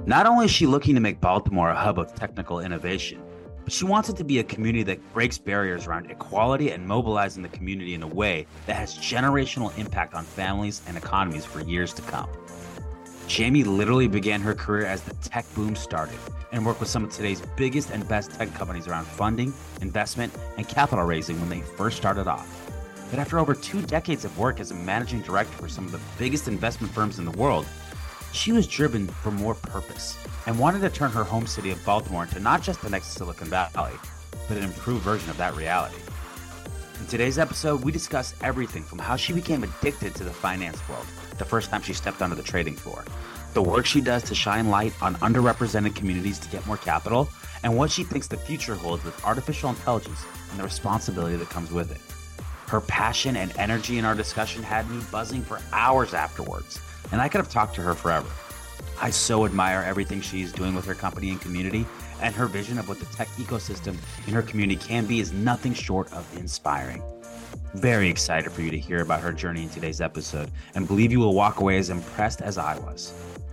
Not only is she looking to make Baltimore a hub of technical innovation, but she wants it to be a community that breaks barriers around equality and mobilizing the community in a way that has generational impact on families and economies for years to come. Jamie literally began her career as the tech boom started and worked with some of today's biggest and best tech companies around funding, investment, and capital raising when they first started off. But after over 2 decades of work as a managing director for some of the biggest investment firms in the world, she was driven for more purpose and wanted to turn her home city of Baltimore into not just the next Silicon Valley, but an improved version of that reality. In today's episode, we discuss everything from how she became addicted to the finance world the first time she stepped onto the trading floor, the work she does to shine light on underrepresented communities to get more capital, and what she thinks the future holds with artificial intelligence and the responsibility that comes with it. Her passion and energy in our discussion had me buzzing for hours afterwards, and I could have talked to her forever. I so admire everything she's doing with her company and community, and her vision of what the tech ecosystem in her community can be is nothing short of inspiring. Very excited for you to hear about her journey in today's episode, and believe you will walk away as impressed as I was.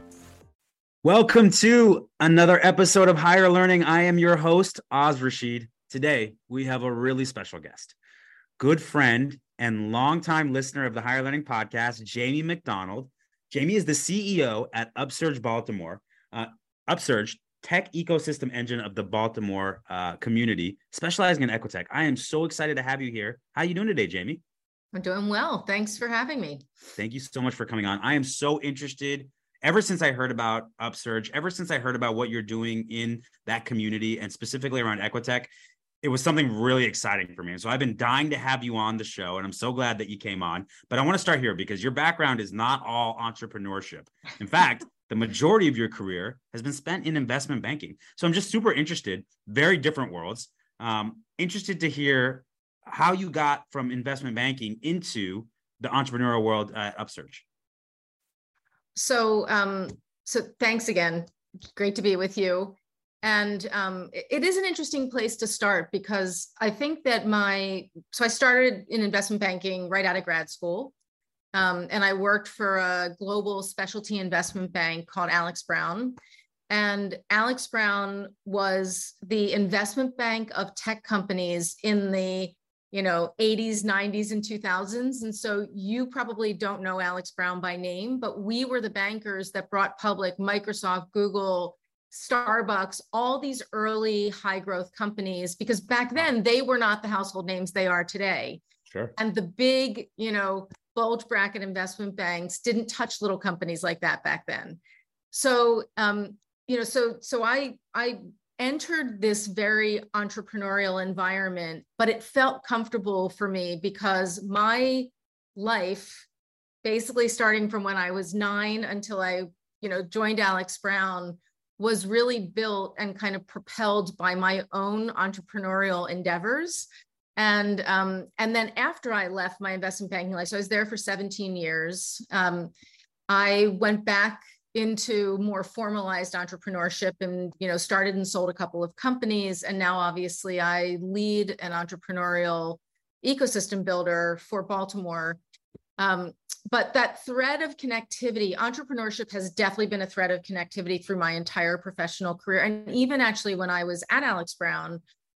Welcome to another episode of Higher Learning. I am your host, Oz Rashid. Today, we have a really special guest, good friend and longtime listener of the Higher Learning podcast, Jamie McDonald. Jamie is the CEO at Upsurge Baltimore. Upsurge, tech ecosystem engine of the Baltimore community, specializing in Equitech. I am so excited to have you here. How are you doing today, Jamie? I'm doing well. Thanks for having me. Thank you so much for coming on. I am so interested. Ever since I heard about Upsurge, ever since I heard about what you're doing in that community and specifically around Equitech, it was something really exciting for me. And so I've been dying to have you on the show, and I'm so glad that you came on. But I want to start here because your background is not all entrepreneurship. In fact, the majority of your career has been spent in investment banking. So I'm just super interested, very different worlds, interested to hear how you got from investment banking into the entrepreneurial world at Upsurge. So thanks again. Great to be with you. And it is an interesting place to start because I think that I started in investment banking right out of grad school. And I worked for a global specialty investment bank called Alex. Brown. And Alex Brown was the investment bank of tech companies in the 80s, 90s, and 2000s. And so you probably don't know Alex Brown by name, but we were the bankers that brought public Microsoft, Google, Starbucks, all these early high growth companies, because back then they were not the household names they are today. Sure. And the big, bulge bracket investment banks didn't touch little companies like that back then. So, so I entered this very entrepreneurial environment, but it felt comfortable for me because my life, basically starting from when I was 9 until I, joined Alex Brown, was really built and kind of propelled by my own entrepreneurial endeavors. And then after I left my investment banking life, so I was there for 17 years, I went back into more formalized entrepreneurship and, started and sold a couple of companies. And now obviously I lead an entrepreneurial ecosystem builder for Baltimore. But that thread of connectivity, entrepreneurship has definitely been a thread of connectivity through my entire professional career. And even actually when I was at Alex Brown,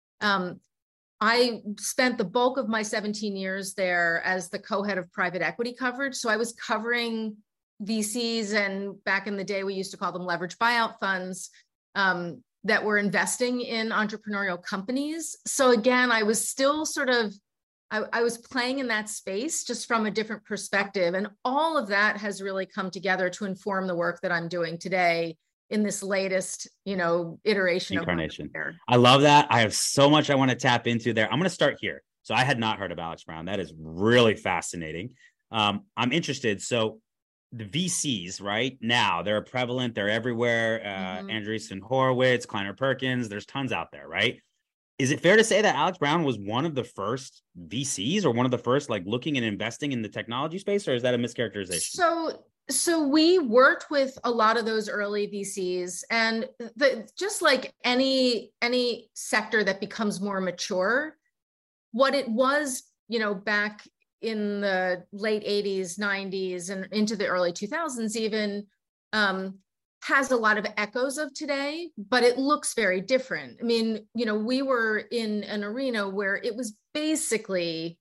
I spent the bulk of my 17 years there as the co-head of private equity coverage. So I was covering VCs, and back in the day, we used to call them leveraged buyout funds that were investing in entrepreneurial companies. So again, I was still I was playing in that space just from a different perspective. And all of that has really come together to inform the work that I'm doing today in this latest, iteration incarnation. I love that. I have so much I want to tap into there. I'm going to start here. So I had not heard of Alex Brown. That is really fascinating. I'm interested. So the VCs right now, they're prevalent. They're everywhere. Andreessen Horowitz, Kleiner Perkins, there's tons out there, right? Is it fair to say that Alex Brown was one of the first VCs or one of the first looking and investing in the technology space, or is that a mischaracterization? So we worked with a lot of those early VCs, and just like any sector that becomes more mature, what it was, back in the late 80s, 90s, and into the early 2000s even, has a lot of echoes of today, but it looks very different. I mean, we were in an arena where it was basically,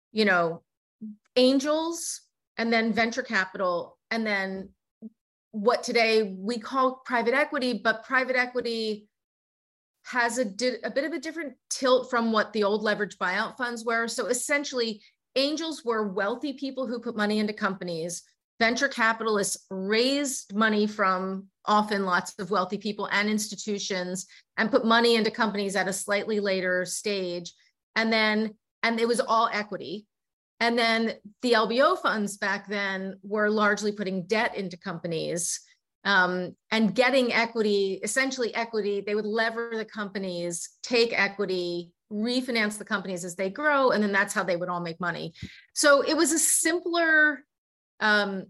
angels and then venture capital, and then what today we call private equity, but private equity has a bit of a different tilt from what the old leveraged buyout funds were. So essentially, angels were wealthy people who put money into companies. Venture capitalists raised money from often lots of wealthy people and institutions and put money into companies at a slightly later stage. And it was all equity. And then the LBO funds back then were largely putting debt into companies and getting equity, essentially equity. They would lever the companies, take equity, refinance the companies as they grow, and then that's how they would all make money. So it was a simpler, kind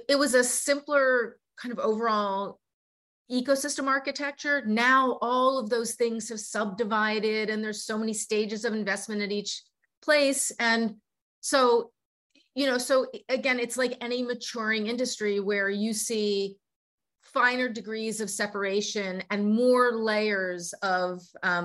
of overall ecosystem architecture. Now all of those things have subdivided, and there's so many stages of investment at each place. And so, so again, it's like any maturing industry where you see finer degrees of separation and more layers of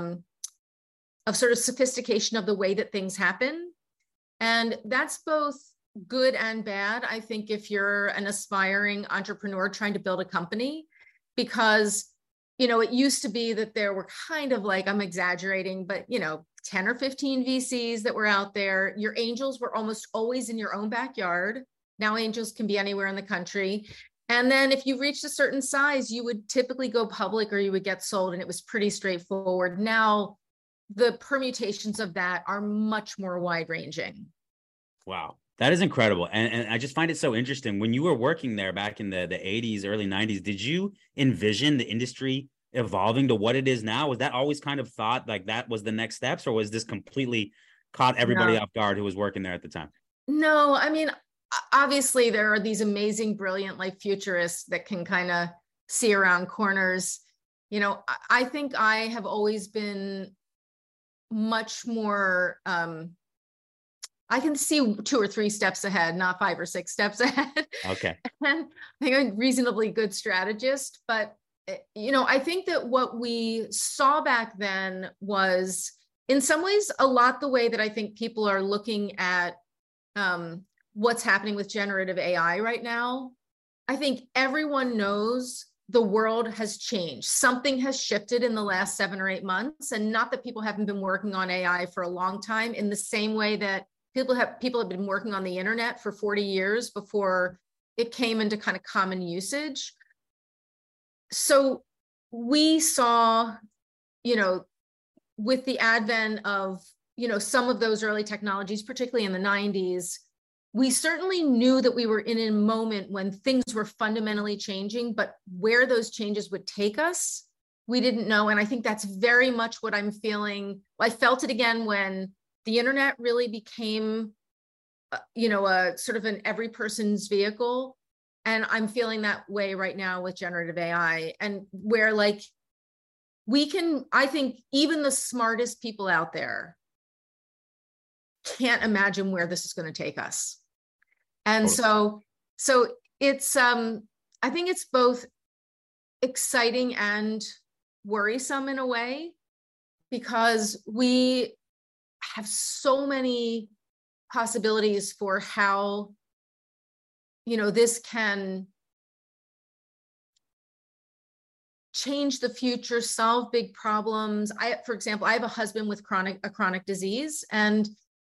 sort of sophistication of the way that things happen. And that's both good and bad, I think, if you're an aspiring entrepreneur trying to build a company, because, it used to be that there were kind of like, I'm exaggerating, but, 10 or 15 VCs that were out there. Your angels were almost always in your own backyard. Now angels can be anywhere in the country. And then if you reached a certain size, you would typically go public or you would get sold, and it was pretty straightforward. Now, the permutations of that are much more wide ranging. Wow. That is incredible. And I just find it so interesting. When you were working there back in the 80s, early 90s, did you envision the industry evolving to what it is now? Was that always kind of thought like that was the next steps, or was this completely caught everybody off guard who was working there at the time? No, I mean, obviously there are these amazing, brilliant like futurists that can kind of see around corners. I think I have always been much more, I can see 2 or 3 steps ahead, not 5 or 6 steps ahead. Okay. And I think I'm a reasonably good strategist, but I think that what we saw back then was in some ways a lot the way that I think people are looking at what's happening with generative AI right now. I think everyone knows the world has changed. Something has shifted in the last 7 or 8 months, and not that people haven't been working on AI for a long time, in the same way that people have been working on the internet for 40 years before it came into kind of common usage. So we saw, with the advent of, some of those early technologies, particularly in the 90s, we certainly knew that we were in a moment when things were fundamentally changing, but where those changes would take us, we didn't know. And I think that's very much what I'm feeling. I felt it again when the internet really became, a sort of an every person's vehicle. And I'm feeling that way right now with generative AI, and where like I think even the smartest people out there can't imagine where this is going to take us. And so it's, I think it's both exciting and worrisome in a way, because we have so many possibilities for how this can change the future, solve big problems. For example, I have a husband with a chronic disease, and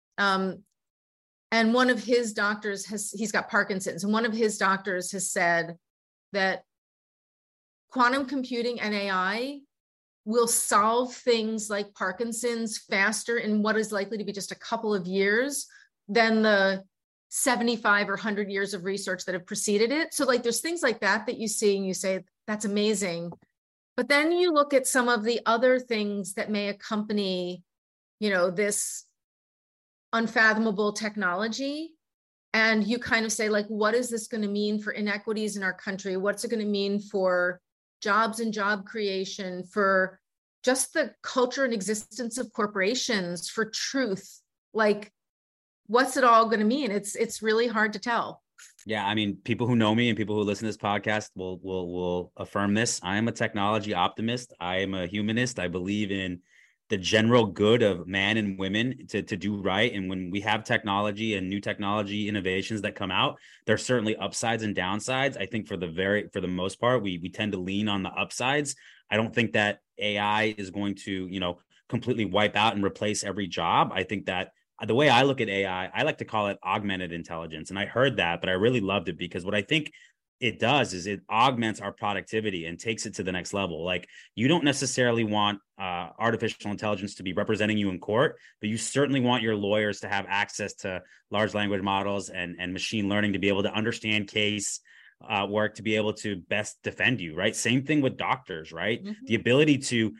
one of his doctors he's got Parkinson's, and one of his doctors has said that quantum computing and AI will solve things like Parkinson's faster in what is likely to be just a couple of years than the 75 or 100 years of research that have preceded it. So like there's things like that you see and you say, that's amazing. But then you look at some of the other things that may accompany, this unfathomable technology. And you kind of say, like, what is this going to mean for inequities in our country? What's it going to mean for jobs and job creation, for just the culture and existence of corporations, for truth? Like, what's it all going to mean? It's really hard to tell. Yeah, I mean, people who know me and people who listen to this podcast will affirm this. I am a technology optimist. I am a humanist. I believe in the general good of man and women to do right. And when we have technology and new technology innovations that come out, there's certainly upsides and downsides. I think for the most part, we tend to lean on the upsides. I don't think that AI is going to, completely wipe out and replace every job. I think that the way I look at AI, I like to call it augmented intelligence. And I heard that, but I really loved it because what I think it does is it augments our productivity and takes it to the next level. Like, you don't necessarily want artificial intelligence to be representing you in court, but you certainly want your lawyers to have access to large language models and machine learning to be able to understand case work, to be able to best defend you, right? Same thing with doctors, right? Mm-hmm. The ability to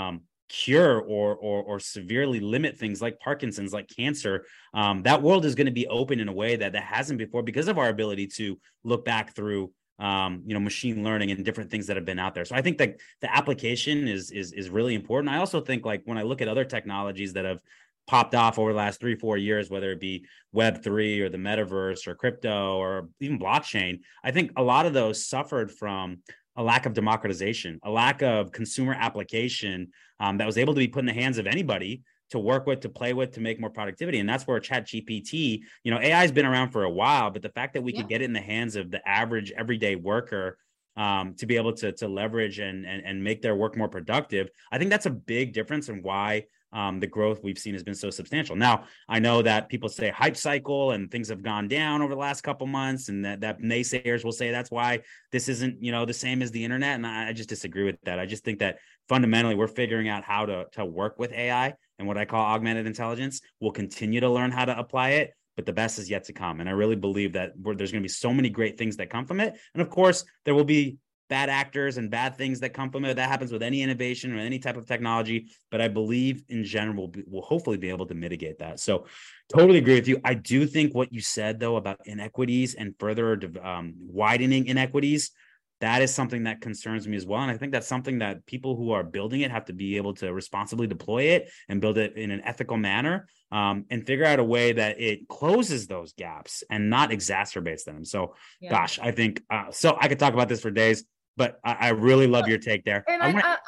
cure or severely limit things like Parkinson's, like cancer, that world is going to be open in a way that hasn't before because of our ability to look back through machine learning and different things that have been out there. So I think that the application is really important. I also think, like, when I look at other technologies that have popped off over the last 3-4 years, whether it be Web3 or the metaverse or crypto or even blockchain, I think a lot of those suffered from a lack of democratization, a lack of consumer application that was able to be put in the hands of anybody to work with, to play with, to make more productivity. And that's where ChatGPT, AI has been around for a while, but the fact that we could get it in the hands of the average everyday worker to be able to leverage and make their work more productive, I think that's a big difference in why the growth we've seen has been so substantial. Now, I know that people say hype cycle and things have gone down over the last couple months, and that naysayers will say that's why this isn't, the same as the internet. And I just disagree with that. I just think that fundamentally we're figuring out how to work with AI and what I call augmented intelligence. We'll continue to learn how to apply it, but the best is yet to come. And I really believe that there's going to be so many great things that come from it. And of course, there will be bad actors and bad things that come from it. That happens with any innovation or any type of technology. But I believe in general, we'll hopefully be able to mitigate that. So totally agree with you. I do think what you said, though, about inequities and further widening inequities, that is something that concerns me as well. And I think that's something that people who are building it have to be able to responsibly deploy it and build it in an ethical manner, and figure out a way that it closes those gaps and not exacerbates them. So, gosh, I think so I could talk about this for days, but I really love your take there. And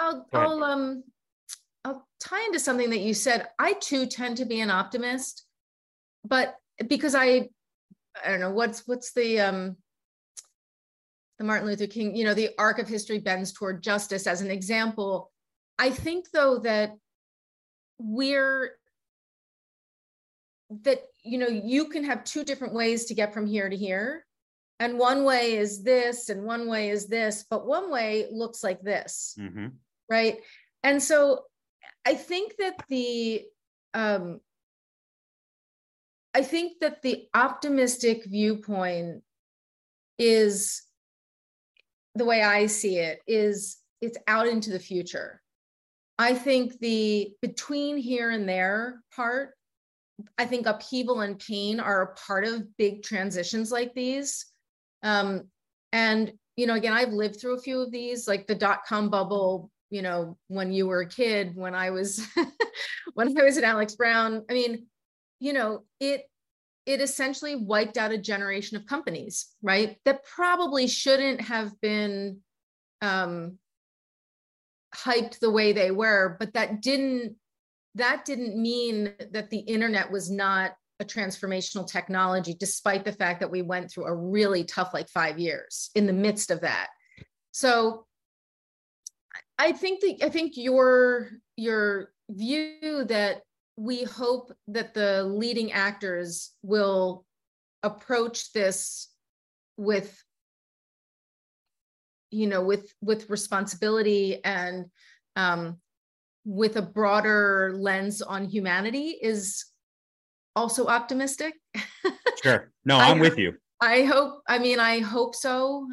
I'll tie into something that you said. I too tend to be an optimist, but because I don't know what's the Martin Luther King, the arc of history bends toward justice as an example. I think, though, that you can have two different ways to get from here to here. And one way is this, and one way is this, but one way looks like this, mm-hmm. right? And so I think that the optimistic viewpoint is, the way I see it, is it's out into the future. I think the between here and there part, I think upheaval and pain are a part of big transitions like these. And, again, I've lived through a few of these, like the dot-com bubble, when you were a kid, when I was, when I was at Alex Brown. I mean, it essentially wiped out a generation of companies, right? That probably shouldn't have been hyped the way they were, but that didn't mean that the internet was not a transformational technology, despite the fact that we went through a really tough 5 years in the midst of that. So I think your view that we hope that the leading actors will approach this with responsibility and with a broader lens on humanity is also optimistic. Sure. No, I'm with you. I hope so.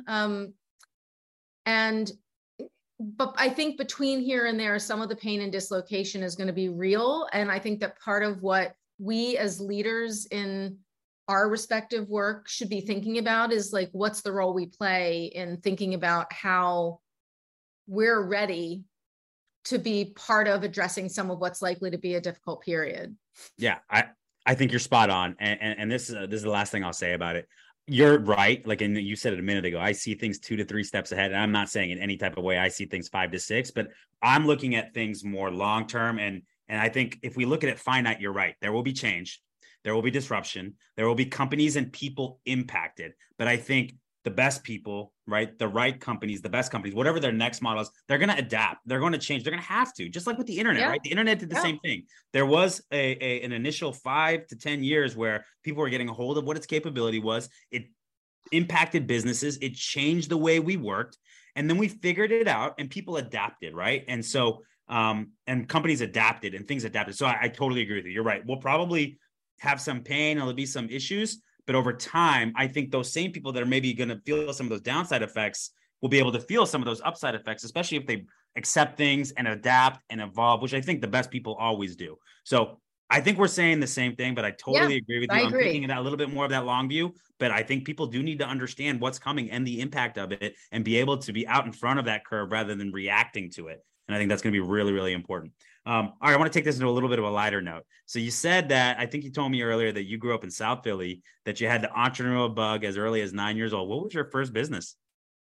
But I think between here and there, some of the pain and dislocation is going to be real. And I think that part of what we as leaders in our respective work should be thinking about is what's the role we play in thinking about how we're ready to be part of addressing some of what's likely to be a difficult period. Yeah, I think you're spot on. And this is the last thing I'll say about it. You're right. Like, and you said it a minute ago, I see things 2 to 3 steps ahead. And I'm not saying in any type of way I see things 5 to 6, but I'm looking at things more long term. And I think if we look at it finite, you're right. There will be change, there will be disruption, there will be companies and people impacted. But I think the best people, right? The right companies, the best companies, whatever their next model is, they're going to adapt. They're going to change. They're going to have to, just like with the internet, right? The internet did the same thing. There was an initial 5 to 10 years where people were getting a hold of what its capability was. It impacted businesses. It changed the way we worked. And then we figured it out and people adapted, right? And so, and companies adapted and things adapted. So I totally agree with you. You're right. We'll probably have some pain. There'll be some issues. But over time, I think those same people that are maybe going to feel some of those downside effects will be able to feel some of those upside effects, especially if they accept things and adapt and evolve, which I think the best people always do. So I think we're saying the same thing, but I totally agree with you. I'm taking that a little bit more of that long view, but I think people do need to understand what's coming and the impact of it and be able to be out in front of that curve rather than reacting to it. And I think that's going to be really, really important. All right, I want to take this into a little bit of a lighter note. So you said that, I think you told me earlier that you grew up in South Philly, that you had the entrepreneurial bug as early as 9 years old. What was your first business?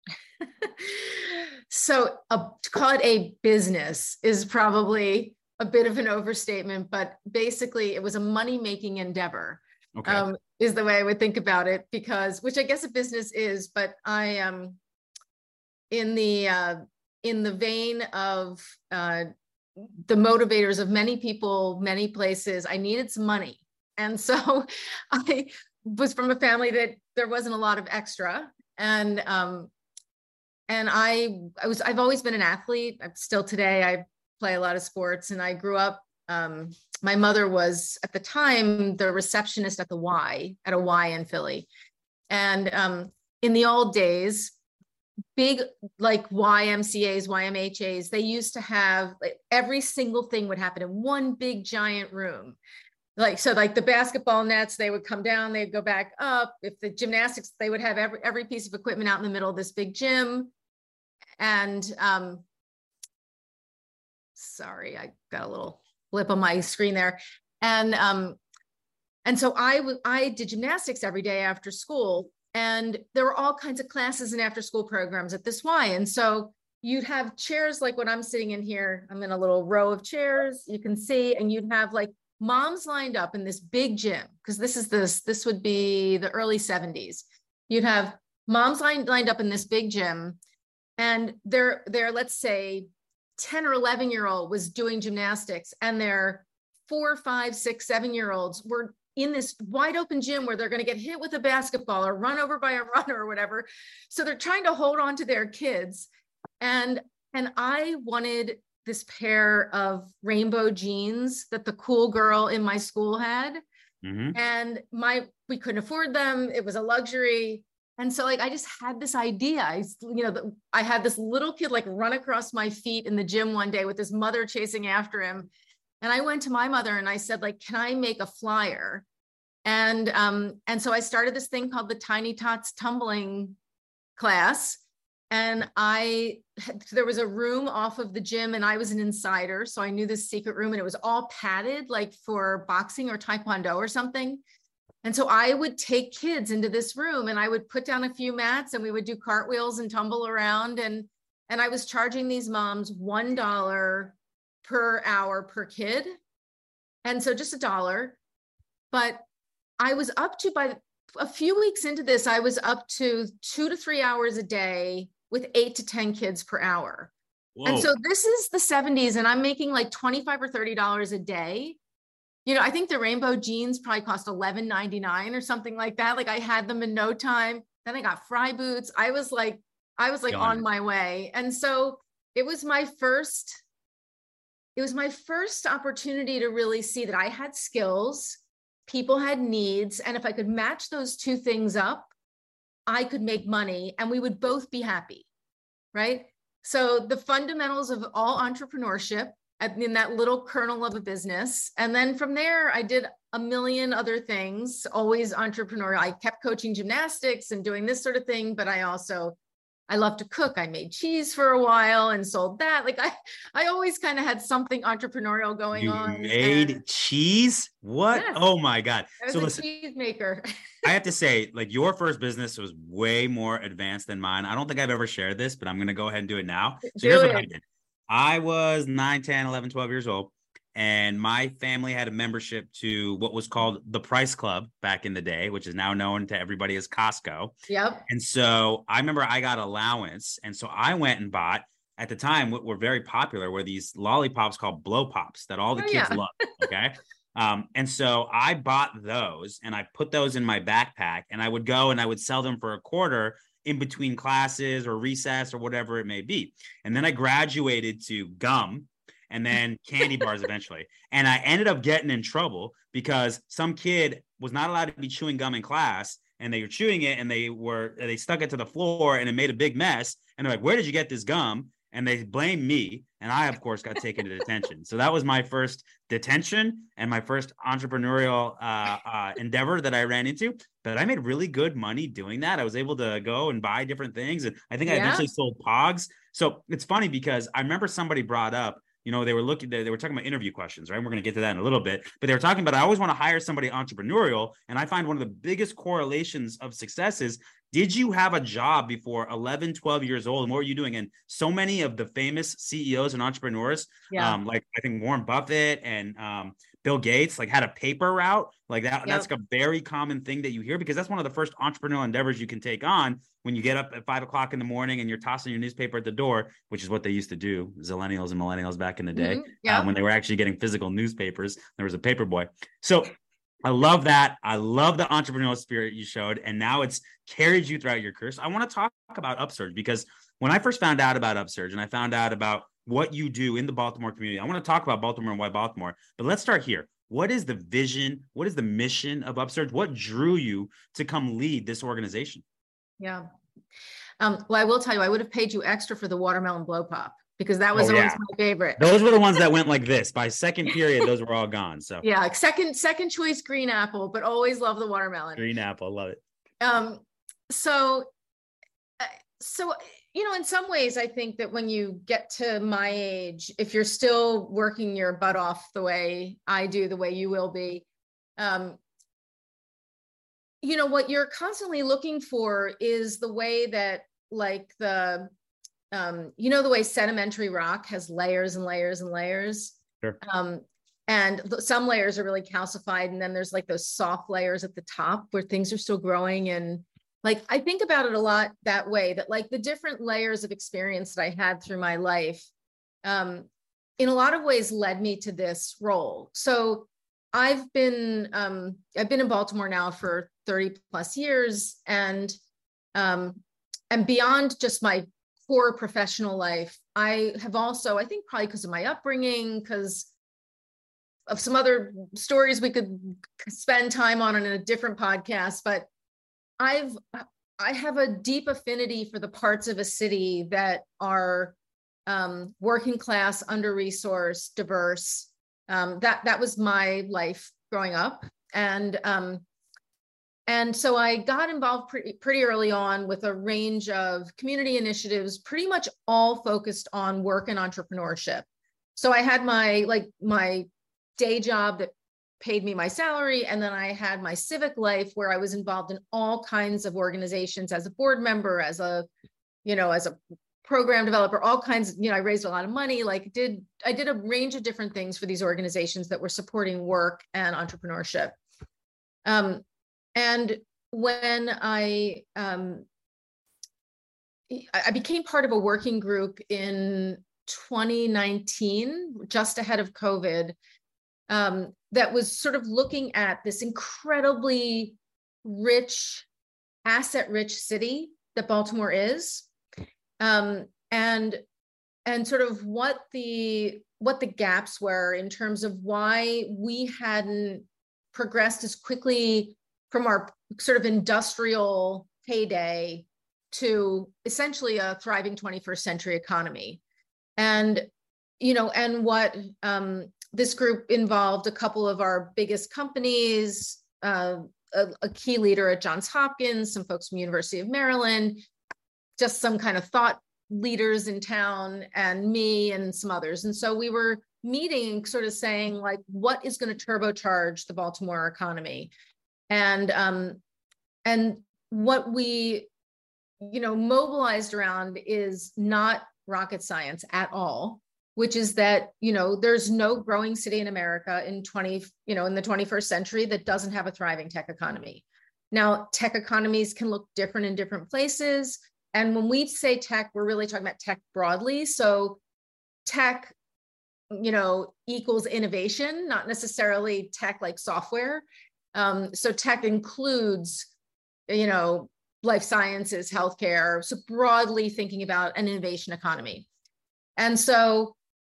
So to call it a business is probably a bit of an overstatement, but basically it was a money-making endeavor. Okay. Is the way I would think about it, because, which I guess a business is, but I am in the vein of the motivators of many people, many places. I needed some money. And so I was from a family that there wasn't a lot of extra. And I've always been an athlete. I'm still today, I play a lot of sports, and I grew up, my mother was at the time the receptionist at a Y in Philly. And in the old days, big like YMCAs, YMHAs, they used to have, like, every single thing would happen in one big giant room. Like, so like the basketball nets, they would come down, they'd go back up. If the gymnastics, they would have every piece of equipment out in the middle of this big gym. And sorry, I got a little blip on my screen there. And so I did gymnastics every day after school. And there were all kinds of classes and after school programs at this Y. And so you'd have chairs like what I'm sitting in here. I'm in a little row of chairs, you can see, and you'd have like moms lined up in this big gym, because this would be the early 70s. You'd have moms lined up in this big gym, and their let's say 10 or 11-year-old was doing gymnastics, and their 4, 5, 6, 7-year-olds were in this wide open gym where they're going to get hit with a basketball or run over by a runner or whatever. So they're trying to hold on to their kids. And I wanted this pair of rainbow jeans that the cool girl in my school had. Mm-hmm. And we couldn't afford them. It was a luxury. And so like, I just had this idea. I had this little kid like run across my feet in the gym one day with his mother chasing after him. And I went to my mother and I said, like, can I make a flyer? And so I started this thing called the Tiny Tots tumbling class. And there was a room off of the gym, and I was an insider. So I knew this secret room, and it was all padded like for boxing or taekwondo or something. And so I would take kids into this room, and I would put down a few mats, and we would do cartwheels and tumble around. And I was charging these moms $1 per hour per kid. And so just $1. But I was up to, by a few weeks into this, I was up to 2 to 3 hours a day with 8 to 10 kids per hour. Whoa. And so this is the 70s, and I'm making like $25 or $30 a day. I think the rainbow jeans probably cost $11.99 or something like that. Like, I had them in no time. Then I got fry boots. I was like on my way. And so it was my first opportunity to really see that I had skills, people had needs. And if I could match those two things up, I could make money and we would both be happy, right? So the fundamentals of all entrepreneurship in that little kernel of a business. And then from there, I did a million other things, always entrepreneurial. I kept coaching gymnastics and doing this sort of thing, but I also I love to cook. I made cheese for a while and sold that. Like I always kind of had something entrepreneurial going You on. made cheese? What? Yes, Oh my God. I was So a listen, cheese maker. I have to say, like, your first business was way more advanced than mine. I don't think I've ever shared this, but I'm going to go ahead and do it now. So Do here's what I it. did. I was 9, 10, 11, 12 years old, and my family had a membership to what was called the Price Club back in the day, which is now known to everybody as Costco. Yep. And so I remember I got allowance. And so I went and bought, at the time, what were very popular were these lollipops called blow pops that all the Oh, kids yeah. love. Okay. And so I bought those and I put those in my backpack, and I would go and I would sell them for a quarter in between classes or recess or whatever it may be. And then I graduated to gum and then candy bars eventually. And I ended up getting in trouble because some kid was not allowed to be chewing gum in class, and they were chewing it and they stuck it to the floor and it made a big mess. And they're like, "Where did you get this gum?" And they blamed me. And I, of course, got taken to detention. So that was my first detention and my first entrepreneurial endeavor that I ran into. But I made really good money doing that. I was able to go and buy different things. And I think I Yeah. eventually sold Pogs. So it's funny because I remember somebody brought up, they were talking about interview questions, right? And we're going to get to that in a little bit, but they were talking about, I always want to hire somebody entrepreneurial. And I find one of the biggest correlations of success is, did you have a job before 11, 12 years old? And what were you doing? And so many of the famous CEOs and entrepreneurs, like I think Warren Buffett and Bill Gates, like had a paper route like that. Yep. That's like a very common thing that you hear, because that's one of the first entrepreneurial endeavors you can take on when you get up at 5 o'clock in the morning and you're tossing your newspaper at the door, which is what they used to do, Zillennials and millennials back in the day, when they were actually getting physical newspapers. There was a paper boy. So I love that. I love the entrepreneurial spirit you showed, and now it's carried you throughout your career. So I want to talk about Upsurge, because when I first found out about Upsurge and I found out about what you do in the Baltimore community, I want to talk about Baltimore and why Baltimore, but let's start here. What is the vision? What is the mission of Upsurge? What drew you to come lead this organization? Yeah. Well, I will tell you, I would have paid you extra for the watermelon blow pop, because that was always my favorite. Those were the ones that went like this. By second period, those were all gone. So yeah, like second choice green apple, but always love the watermelon. Green apple, love it. So in some ways, I think that when you get to my age, if you're still working your butt off the way I do, the way you will be, what you're constantly looking for is the way that, like the way sedimentary rock has layers and layers and layers. Sure. And some layers are really calcified, and then there's like those soft layers at the top where things are still growing. And like, I think about it a lot that way, that like the different layers of experience that I had through my life, in a lot of ways led me to this role. So I've been in Baltimore now for 30 plus years, and beyond just my core professional life, I have also, I think probably because of my upbringing, because of some other stories we could spend time on in a different podcast, but I have a deep affinity for the parts of a city that are working class, under-resourced, diverse. That was my life growing up. And so I got involved pretty early on with a range of community initiatives, pretty much all focused on work and entrepreneurship. So I had my day job that paid me my salary, and then I had my civic life where I was involved in all kinds of organizations as a board member, as a program developer, all kinds. I raised a lot of money. I did a range of different things for these organizations that were supporting work and entrepreneurship. And when I became part of a working group in 2019, just ahead of COVID, that was sort of looking at this incredibly rich, asset-rich city that Baltimore is, and sort of what the gaps were in terms of why we hadn't progressed as quickly from our sort of industrial heyday to essentially a thriving 21st century economy. And what this group involved a couple of our biggest companies, a key leader at Johns Hopkins, some folks from University of Maryland, just some kind of thought leaders in town and me and some others. And so we were meeting, sort of saying, like, what is going to turbocharge the Baltimore economy? And what we, mobilized around is not rocket science at all, which is that, there's no growing city in America in the 21st century that doesn't have a thriving tech economy. Now, tech economies can look different in different places. And when we say tech, we're really talking about tech broadly. So tech, equals innovation, not necessarily tech like software. So tech includes, life sciences, healthcare, so broadly thinking about an innovation economy. And so,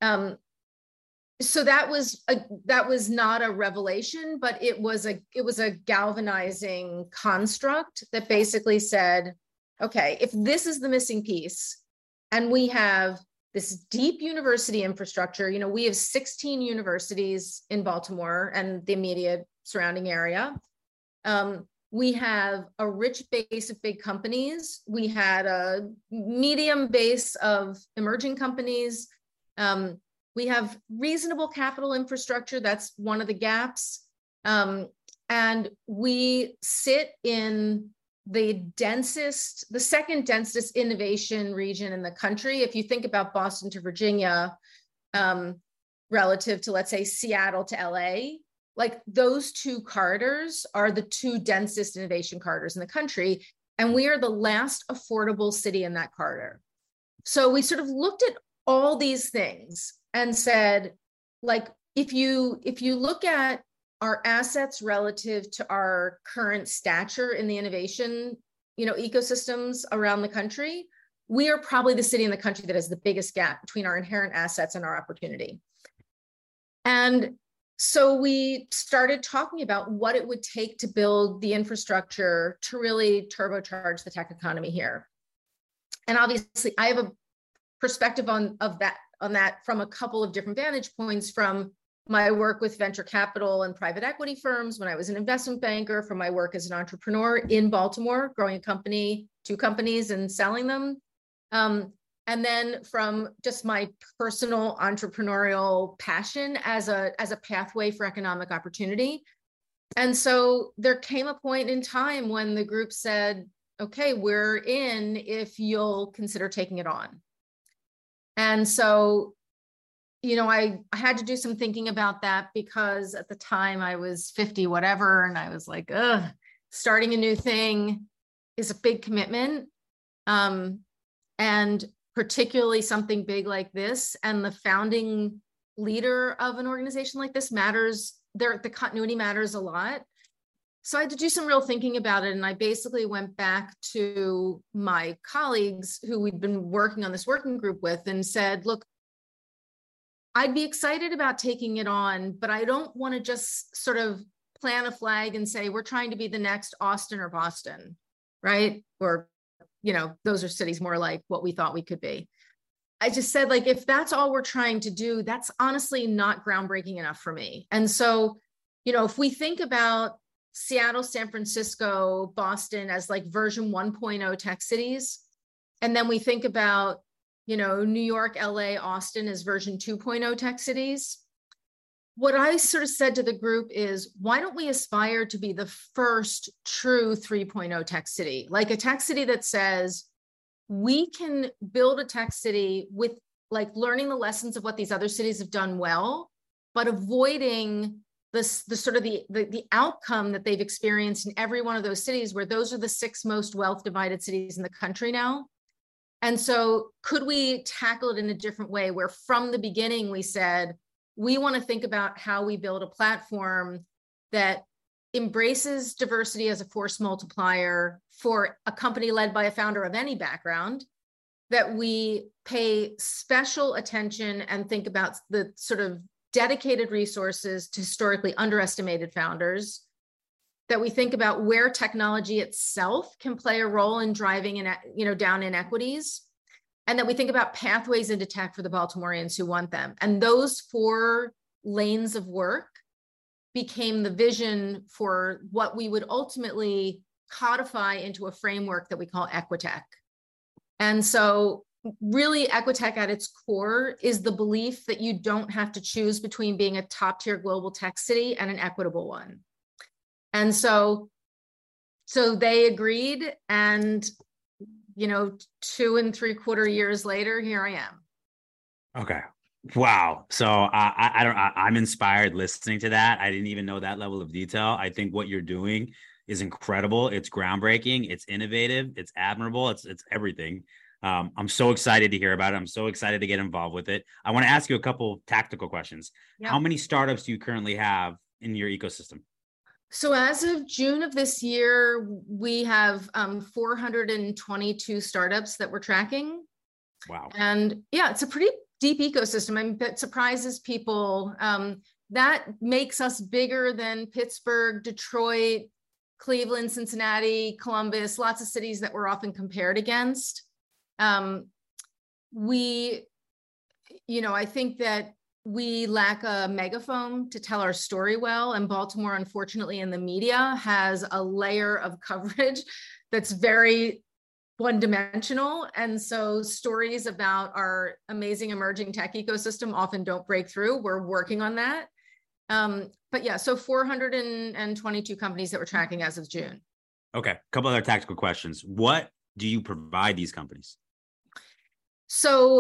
so that was not a revelation, but it was a galvanizing construct that basically said, okay, if this is the missing piece, and we have this deep university infrastructure, we have 16 universities in Baltimore and the immediate surrounding area. We have a rich base of big companies. We had a medium base of emerging companies. We have reasonable capital infrastructure. That's one of the gaps. And we sit in the second densest innovation region in the country. If you think about Boston to Virginia, relative to, let's say, Seattle to LA, like those two corridors are the two densest innovation corridors in the country. And we are the last affordable city in that corridor. So we sort of looked at all these things and said, like, if you look at our assets relative to our current stature in the innovation, ecosystems around the country, we are probably the city in the country that has the biggest gap between our inherent assets and our opportunity. And so we started talking about what it would take to build the infrastructure to really turbocharge the tech economy here. And obviously, I have a perspective on that from a couple of different vantage points, from my work with venture capital and private equity firms when I was an investment banker, from my work as an entrepreneur in Baltimore, growing a company, 2 companies and selling them. And then from just my personal entrepreneurial passion as a pathway for economic opportunity. And so there came a point in time when the group said, okay, we're in if you'll consider taking it on. And so, I had to do some thinking about that, because at the time I was 50, whatever. And I was like, starting a new thing is a big commitment. And particularly something big like this, and the founding leader of an organization like this matters. The continuity matters a lot. So I had to do some real thinking about it. And I basically went back to my colleagues who we'd been working on this working group with and said, look, I'd be excited about taking it on, but I don't want to just sort of plant a flag and say, we're trying to be the next Austin or Boston, right? Or, those are cities more like what we thought we could be. I just said, like, if that's all we're trying to do, that's honestly not groundbreaking enough for me. And so, if we think about Seattle, San Francisco, Boston as like version 1.0 tech cities, and then we think about, New York, LA, Austin as version 2.0 tech cities, what I sort of said to the group is, why don't we aspire to be the first true 3.0 tech city? Like a tech city that says, we can build a tech city with like learning the lessons of what these other cities have done well, but avoiding the sort of the outcome that they've experienced in every one of those cities, where those are the 6 most wealth divided cities in the country now. And so could we tackle it in a different way, where from the beginning we said, we want to think about how we build a platform that embraces diversity as a force multiplier for a company led by a founder of any background, that we pay special attention and think about the sort of dedicated resources to historically underestimated founders, that we think about where technology itself can play a role in driving down inequities, and that we think about pathways into tech for the Baltimoreans who want them. And those 4 lanes of work became the vision for what we would ultimately codify into a framework that we call Equitech. And so really Equitech at its core is the belief that you don't have to choose between being a top tier global tech city and an equitable one. And so they agreed, and 2.75 years later, here I am. Okay. Wow. So I'm inspired listening to that. I didn't even know that level of detail. I think what you're doing is incredible. It's groundbreaking. It's innovative. It's admirable. It's everything. I'm so excited to hear about it. I'm so excited to get involved with it. I want to ask you a couple tactical questions. Yep. How many startups do you currently have in your ecosystem? So as of June of this year, we have 422 startups that we're tracking. Wow. And yeah, it's a pretty deep ecosystem. I mean, that surprises people. That makes us bigger than Pittsburgh, Detroit, Cleveland, Cincinnati, Columbus, lots of cities that we're often compared against. I think that we lack a megaphone to tell our story well. And Baltimore, unfortunately, in the media has a layer of coverage that's very one-dimensional. And so stories about our amazing emerging tech ecosystem often don't break through. We're working on that. But yeah, so 422 companies that we're tracking as of June. Okay, a couple other tactical questions. What do you provide these companies? So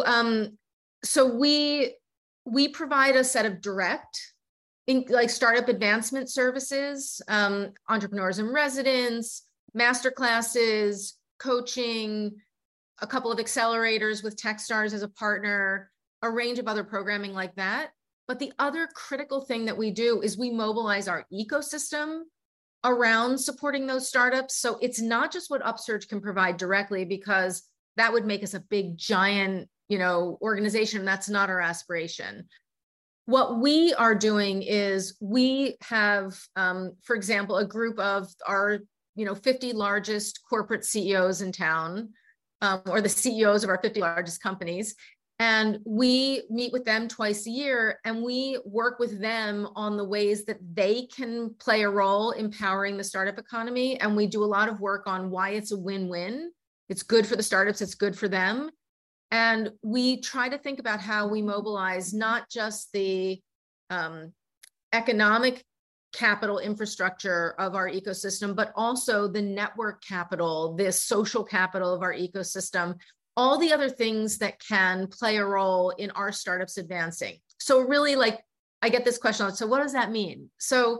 we provide a set of direct, like startup advancement services, entrepreneurs in residence, masterclasses, coaching, a couple of accelerators with Techstars as a partner, a range of other programming like that. But the other critical thing that we do is we mobilize our ecosystem around supporting those startups. So it's not just what Upsurge can provide directly, because that would make us a big, giant, organization. That's not our aspiration. What we are doing is we have, for example, a group of our 50 largest corporate CEOs in town, or the CEOs of our 50 largest companies. And we meet with them twice a year, and we work with them on the ways that they can play a role empowering the startup economy. And we do a lot of work on why it's a win-win. It's good for the startups, it's good for them. And we try to think about how we mobilize not just the economic capital infrastructure of our ecosystem, but also the network capital, the social capital of our ecosystem, all the other things that can play a role in our startups advancing. So really, I get this question, so what does that mean? So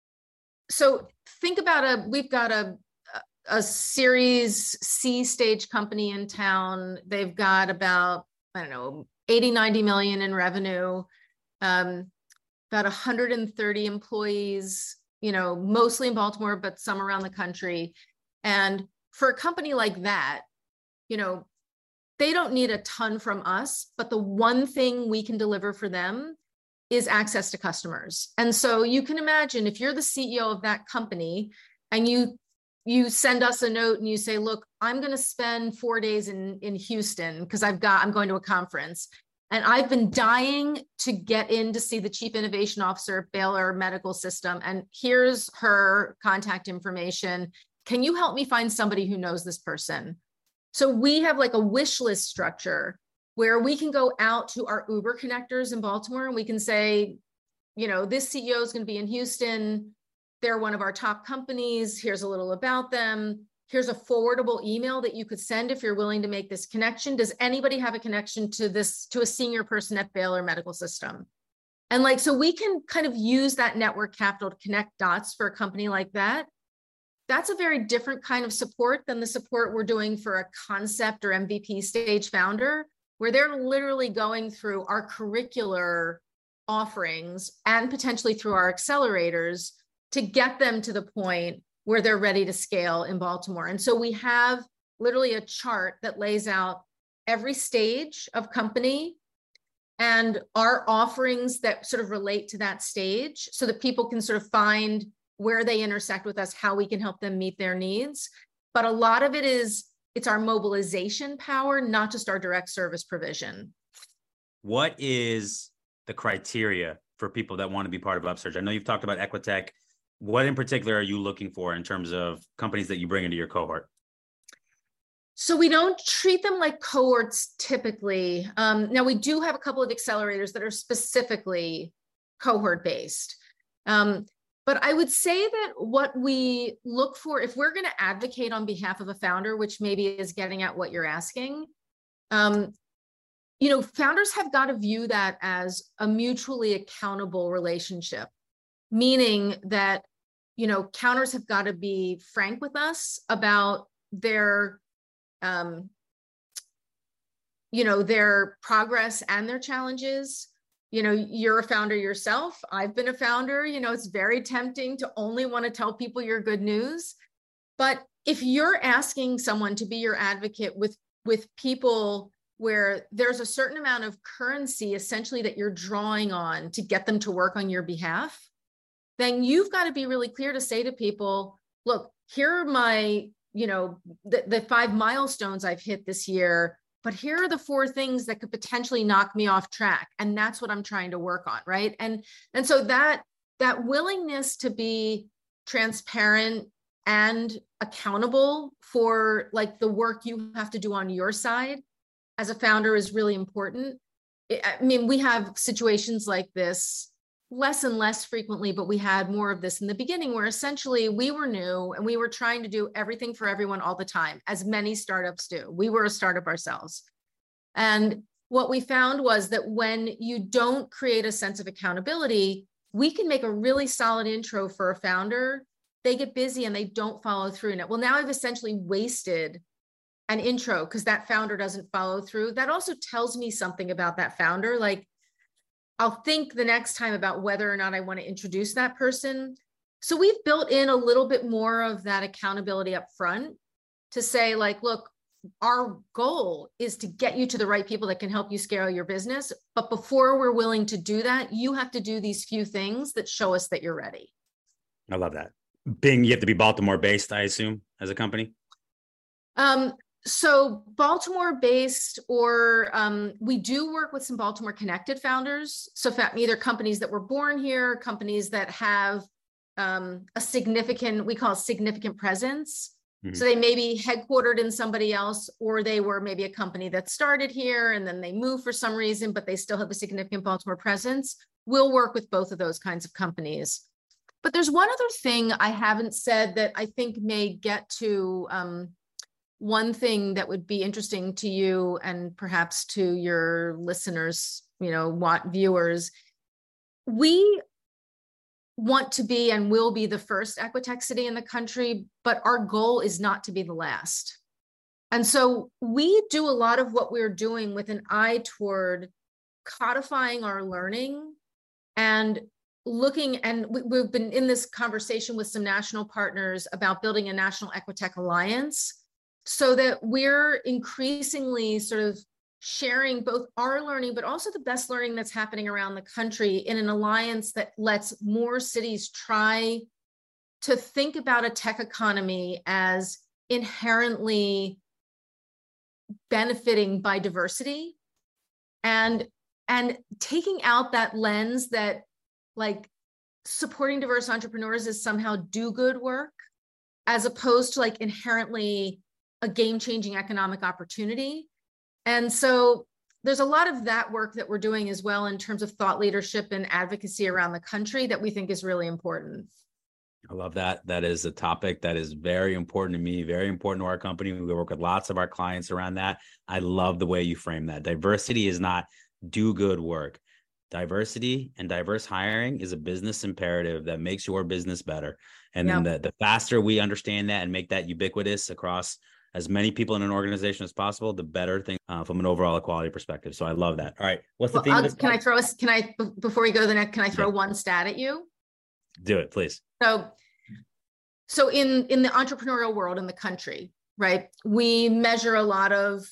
think about we've got a Series C stage company in town. They've got about, 80, 90 million in revenue, about 130 employees, mostly in Baltimore, but some around the country. And for a company like that, they don't need a ton from us, but the one thing we can deliver for them is access to customers. And so you can imagine if you're the CEO of that company and you send us a note and you say, look, I'm going to spend 4 days in Houston because I'm going to a conference. And I've been dying to get in to see the Chief Innovation Officer at Baylor Medical System. And here's her contact information. Can you help me find somebody who knows this person? So we have like a wish list structure where we can go out to our Uber connectors in Baltimore and we can say, this CEO is going to be in Houston. They're one of our top companies. Here's a little about them. Here's a forwardable email that you could send if you're willing to make this connection. Does anybody have a connection to a senior person at Baylor Medical System? And so we can kind of use that network capital to connect dots for a company like that. That's a very different kind of support than the support we're doing for a concept or MVP stage founder, where they're literally going through our curricular offerings and potentially through our accelerators to get them to the point where they're ready to scale in Baltimore. And so we have literally a chart that lays out every stage of company and our offerings that sort of relate to that stage so that people can sort of find where they intersect with us, how we can help them meet their needs. But a lot of it's our mobilization power, not just our direct service provision. What is the criteria for people that want to be part of Upsurge? I know you've talked about Equitech. What in particular are you looking for in terms of companies that you bring into your cohort? So we don't treat them like cohorts typically. Now we do have a couple of accelerators that are specifically cohort based. But I would say that what we look for, if we're going to advocate on behalf of a founder, which maybe is getting at what you're asking, founders have got to view that as a mutually accountable relationship, meaning that, founders have got to be frank with us about their progress and their challenges. You're a founder yourself. I've been a founder. It's very tempting to only want to tell people your good news. But if you're asking someone to be your advocate with people where there's a certain amount of currency essentially that you're drawing on to get them to work on your behalf, then you've got to be really clear to say to people, look, here are my, the 5 milestones I've hit this year, but here are the 4 things that could potentially knock me off track. And that's what I'm trying to work on, right? And so that willingness to be transparent and accountable for like the work you have to do on your side as a founder is really important. I mean, we have situations like this less and less frequently, but we had more of this in the beginning where essentially we were new and we were trying to do everything for everyone all the time, as many startups do. We were a startup ourselves. And what we found was that when you don't create a sense of accountability, we can make a really solid intro for a founder. They get busy and they don't follow through in it. Well, now I've essentially wasted an intro because that founder doesn't follow through. That also tells me something about that founder. Like, I'll think the next time about whether or not I want to introduce that person. So we've built in a little bit more of that accountability up front to say, like, look, our goal is to get you to the right people that can help you scale your business. But before we're willing to do that, you have to do these few things that show us that you're ready. I love that. You have to be Baltimore based, I assume, as a company? So Baltimore based, or we do work with some Baltimore connected founders. So either companies that were born here, companies that have a significant, we call it significant presence. Mm-hmm. So they may be headquartered in somebody else, or they were maybe a company that started here and then they moved for some reason, but they still have a significant Baltimore presence. We'll work with both of those kinds of companies. But there's one other thing I haven't said that I think may get to one thing that would be interesting to you and perhaps to your listeners, viewers. We want to be and will be the first Equitech city in the country, but our goal is not to be the last. And so we do a lot of what we're doing with an eye toward codifying our learning and looking, and we've been in this conversation with some national partners about building a national Equitech alliance, so that we're increasingly sort of sharing both our learning, but also the best learning that's happening around the country in an alliance that lets more cities try to think about a tech economy as inherently benefiting by diversity and taking out that lens that like supporting diverse entrepreneurs is somehow do good work, as opposed to like inherently a game-changing economic opportunity. And so there's a lot of that work that we're doing as well in terms of thought leadership and advocacy around the country that we think is really important. I love that. That is a topic that is very important to me, very important to our company. We work with lots of our clients around that. I love the way you frame that. Diversity is not do good work. Diversity and diverse hiring is a business imperative that makes your business better. And then the faster we understand that and make that ubiquitous across as many people in an organization as possible, the better thing from an overall equality perspective. So I love that. All right. What's the theme of this? Before we go to the next, can I throw one stat at you? Do it, please. So in the entrepreneurial world in the country, right, we measure a lot of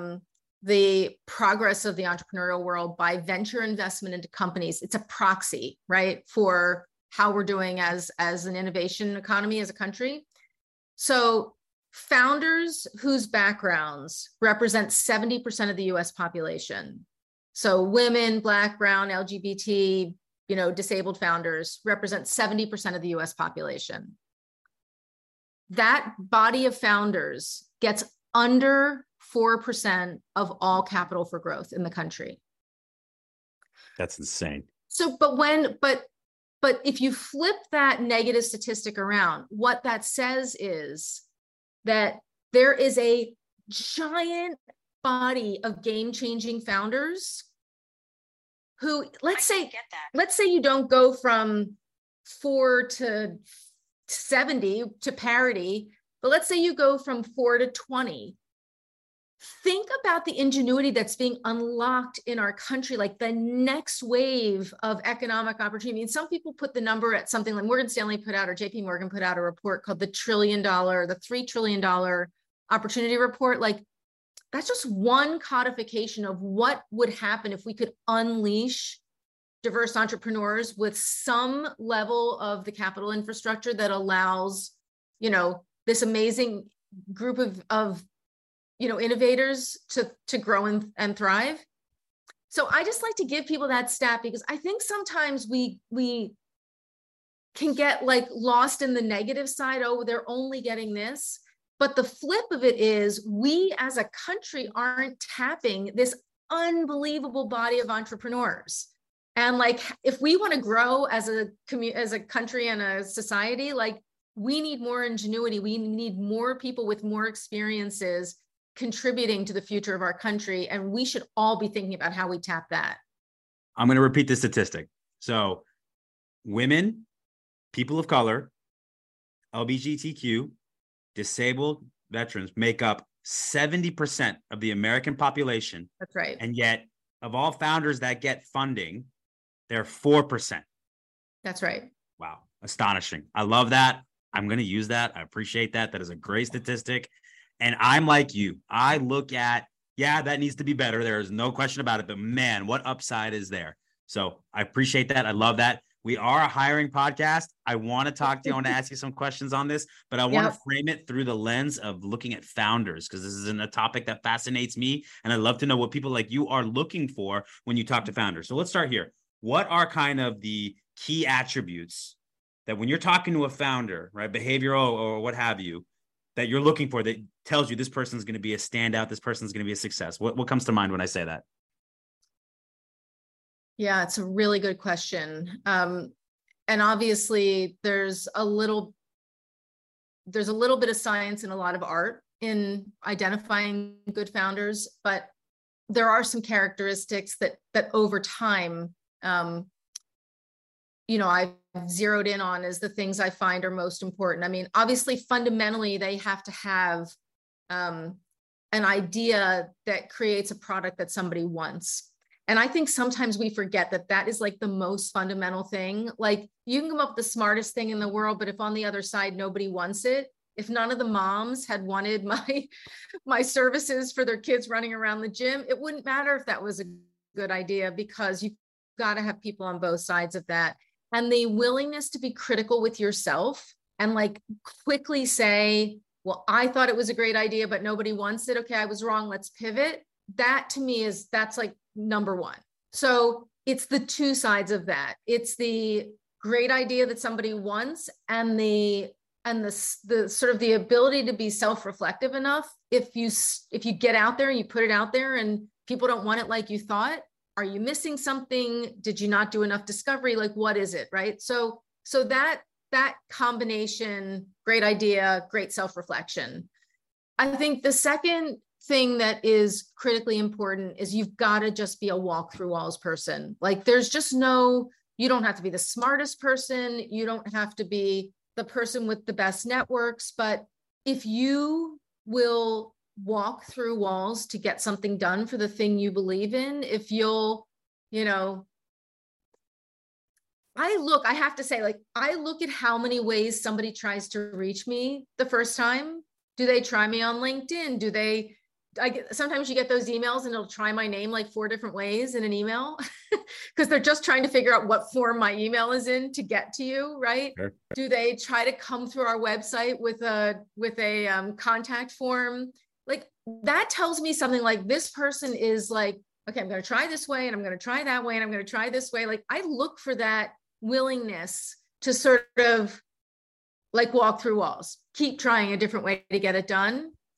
the progress of the entrepreneurial world by venture investment into companies. It's a proxy, right, for how we're doing as an innovation economy as a country. So founders whose backgrounds represent 70% of the US population. So women, Black, Brown, LGBT, disabled founders represent 70% of the US population. That body of founders gets under 4% of all capital for growth in the country. That's insane. So, but if you flip that negative statistic around, what that says is that there is a giant body of game-changing founders who, let's say you don't go from 4 to 70 to parity, but let's say you go from 4 to 20. Think about the ingenuity that's being unlocked in our country, like the next wave of economic opportunity. I mean, some people put the number at something like Morgan Stanley put out, or JP Morgan put out a report called the $3 trillion opportunity report. Like, that's just one codification of what would happen if we could unleash diverse entrepreneurs with some level of the capital infrastructure that allows, this amazing group of innovators to grow and thrive. So I just like to give people that stat, because I think sometimes we can get like lost in the negative side. Oh, they're only getting this. But the flip of it is, we as a country aren't tapping this unbelievable body of entrepreneurs. And like, if we want to grow as a country and a society, like, we need more ingenuity. We need more people with more experiences contributing to the future of our country. And we should all be thinking about how we tap that. I'm going to repeat the statistic. So women, people of color, LGBTQ, disabled, veterans make up 70% of the American population. That's right. And yet, of all founders that get funding, they're 4%. That's right. Wow. Astonishing. I love that. I'm going to use that. I appreciate that. That is a great statistic. And I'm like you. I look at, that needs to be better. There is no question about it. But man, what upside is there? So I appreciate that. I love that. We are a hiring podcast. I want to talk to you. I want to ask you some questions on this, but I want to frame it through the lens of looking at founders, because this is a topic that fascinates me. And I'd love to know what people like you are looking for when you talk to founders. So let's start here. What are kind of the key attributes that when you're talking to a founder, right, behavioral or what have you, that you're looking for that tells you this person's going to be a standout, this person's going to be a success? What comes to mind when I say that? Yeah, it's a really good question. And obviously there's a little bit of science and a lot of art in identifying good founders, but there are some characteristics that over time, I've zeroed in on as the things I find are most important. I mean, obviously, fundamentally, they have to have an idea that creates a product that somebody wants. And I think sometimes we forget that is like the most fundamental thing. Like, you can come up with the smartest thing in the world, but if on the other side, nobody wants it, if none of the moms had wanted my services for their kids running around the gym, it wouldn't matter if that was a good idea, because you've got to have people on both sides of that. And the willingness to be critical with yourself and like quickly say, well, I thought it was a great idea, but nobody wants it. Okay, I was wrong. Let's pivot. That to me that's like number one. So it's the two sides of that. It's the great idea that somebody wants, and the sort of the ability to be self-reflective enough. If you get out there and you put it out there and people don't want it like you thought, are you missing something? Did you not do enough discovery? Like, what is it, right? So that combination, great idea, great self-reflection. I think the second thing that is critically important is you've got to just be a walk through walls person. Like, there's just you don't have to be the smartest person. You don't have to be the person with the best networks, but if you will walk through walls to get something done for the thing you believe in, if you'll, I have to say, like, I look at how many ways somebody tries to reach me the first time. Do they try me on LinkedIn? Sometimes you get those emails and it'll try my name like 4 different ways in an email because they're just trying to figure out what form my email is in to get to you, right? Sure. Do they try to come through our website with a contact form? Like, that tells me something. Like, this person is like, okay, I'm going to try this way and I'm going to try that way and I'm going to try this way. Like, I look for that willingness to sort of like walk through walls, keep trying a different way to get it done.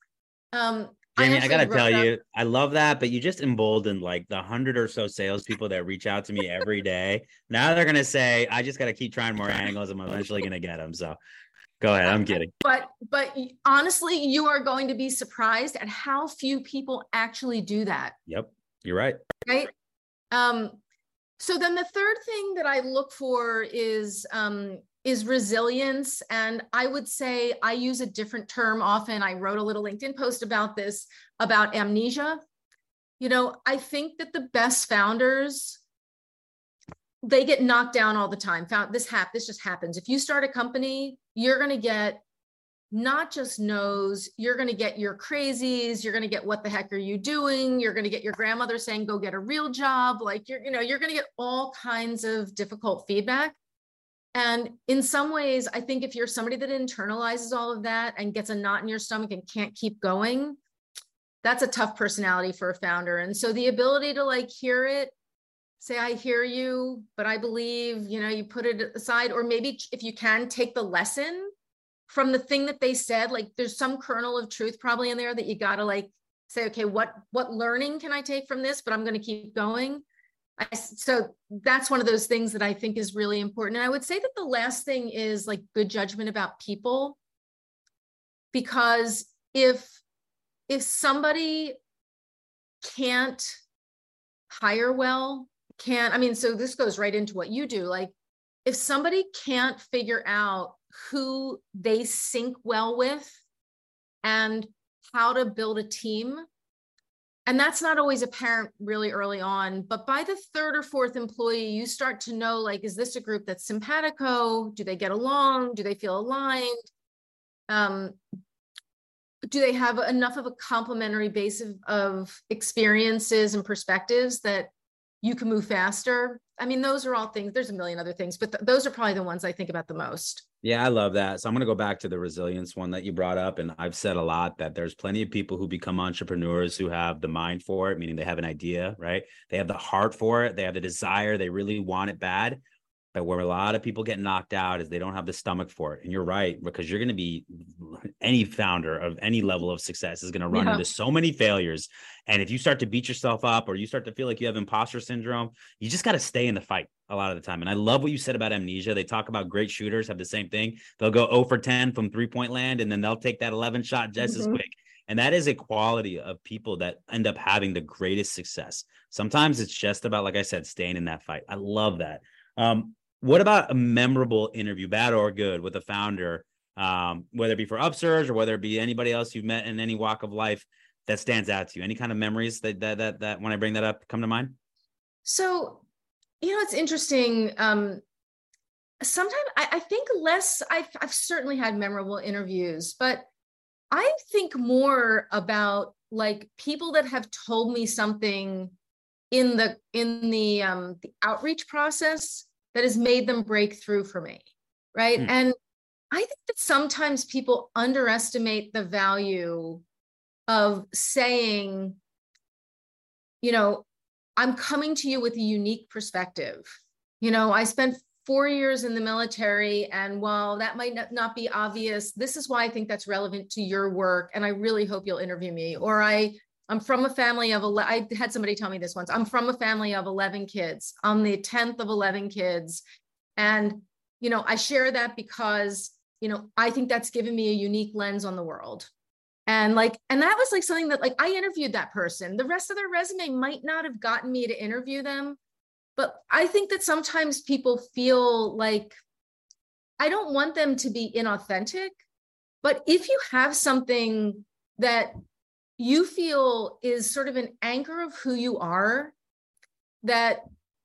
Um, Jamie, I gotta tell you, I love that, but you just emboldened like the 100 or so salespeople that reach out to me every day. Now they're gonna say, I just gotta keep trying more angles. I'm eventually gonna get them. So go ahead. I'm kidding. But honestly, you are going to be surprised at how few people actually do that. Yep, you're right. Right. So then the third thing that I look for is resilience. And I would say I use a different term often. I wrote a little LinkedIn post about this, about amnesia. You know, I think that the best founders, they get knocked down all the time. This just happens. If you start a company, you're going to get not just no's, you're going to get your crazies, you're going to get what the heck are you doing, you're going to get your grandmother saying go get a real job, like you're going to get all kinds of difficult feedback. And in some ways, I think if you're somebody that internalizes all of that and gets a knot in your stomach and can't keep going, that's a tough personality for a founder. And so the ability to like hear it, say, I hear you, but I believe, you put it aside, or maybe if you can take the lesson from the thing that they said, like there's some kernel of truth probably in there that you got to like say, okay, what learning can I take from this? But I'm going to keep going. So that's one of those things that I think is really important. And I would say that the last thing is like good judgment about people, because if somebody can't hire well, so this goes right into what you do. Like if somebody can't figure out who they sync well with and how to build a team, and that's not always apparent really early on, but by the third or fourth employee, you start to know, like, is this a group that's simpatico? Do they get along? Do they feel aligned? Do they have enough of a complementary base of experiences and perspectives that you can move faster? I mean, those are all things. There's a million other things, but those are probably the ones I think about the most. Yeah, I love that. So I'm going to go back to the resilience one that you brought up. And I've said a lot that there's plenty of people who become entrepreneurs who have the mind for it, meaning they have an idea, right? They have the heart for it. They have the desire. They really want it bad. But where a lot of people get knocked out is they don't have the stomach for it. And you're right, because you're going to be, any founder of any level of success is going to run into so many failures. And if you start to beat yourself up or you start to feel like you have imposter syndrome, you just got to stay in the fight a lot of the time. And I love what you said about amnesia. They talk about great shooters have the same thing. They'll go 0 for 10 from 3-point land, and then they'll take that 11 shot just as quick. And that is a quality of people that end up having the greatest success. Sometimes it's just about, like I said, staying in that fight. I love that. What about a memorable interview, bad or good, with a founder, whether it be for Upsurge or whether it be anybody else you've met in any walk of life that stands out to you? Any kind of memories that when I bring that up come to mind? So, it's interesting. Sometimes I think less, I've certainly had memorable interviews, but I think more about like people that have told me something in the outreach process that has made them break through for me, right? And I think that sometimes people underestimate the value of saying, I'm coming to you with a unique perspective. I spent 4 years in the military, and while that might not be obvious, this is why I think that's relevant to your work, and I really hope you'll interview me. Or I'm from a family of, I had somebody tell me this once, I'm from a family of 11 kids. I'm the 10th of 11 kids. And, I share that because, I think that's given me a unique lens on the world. And that was like something that I interviewed that person. The rest of their resume might not have gotten me to interview them. But I think that sometimes people feel like I don't want them to be inauthentic. But if you have something that you feel is sort of an anchor of who you are, that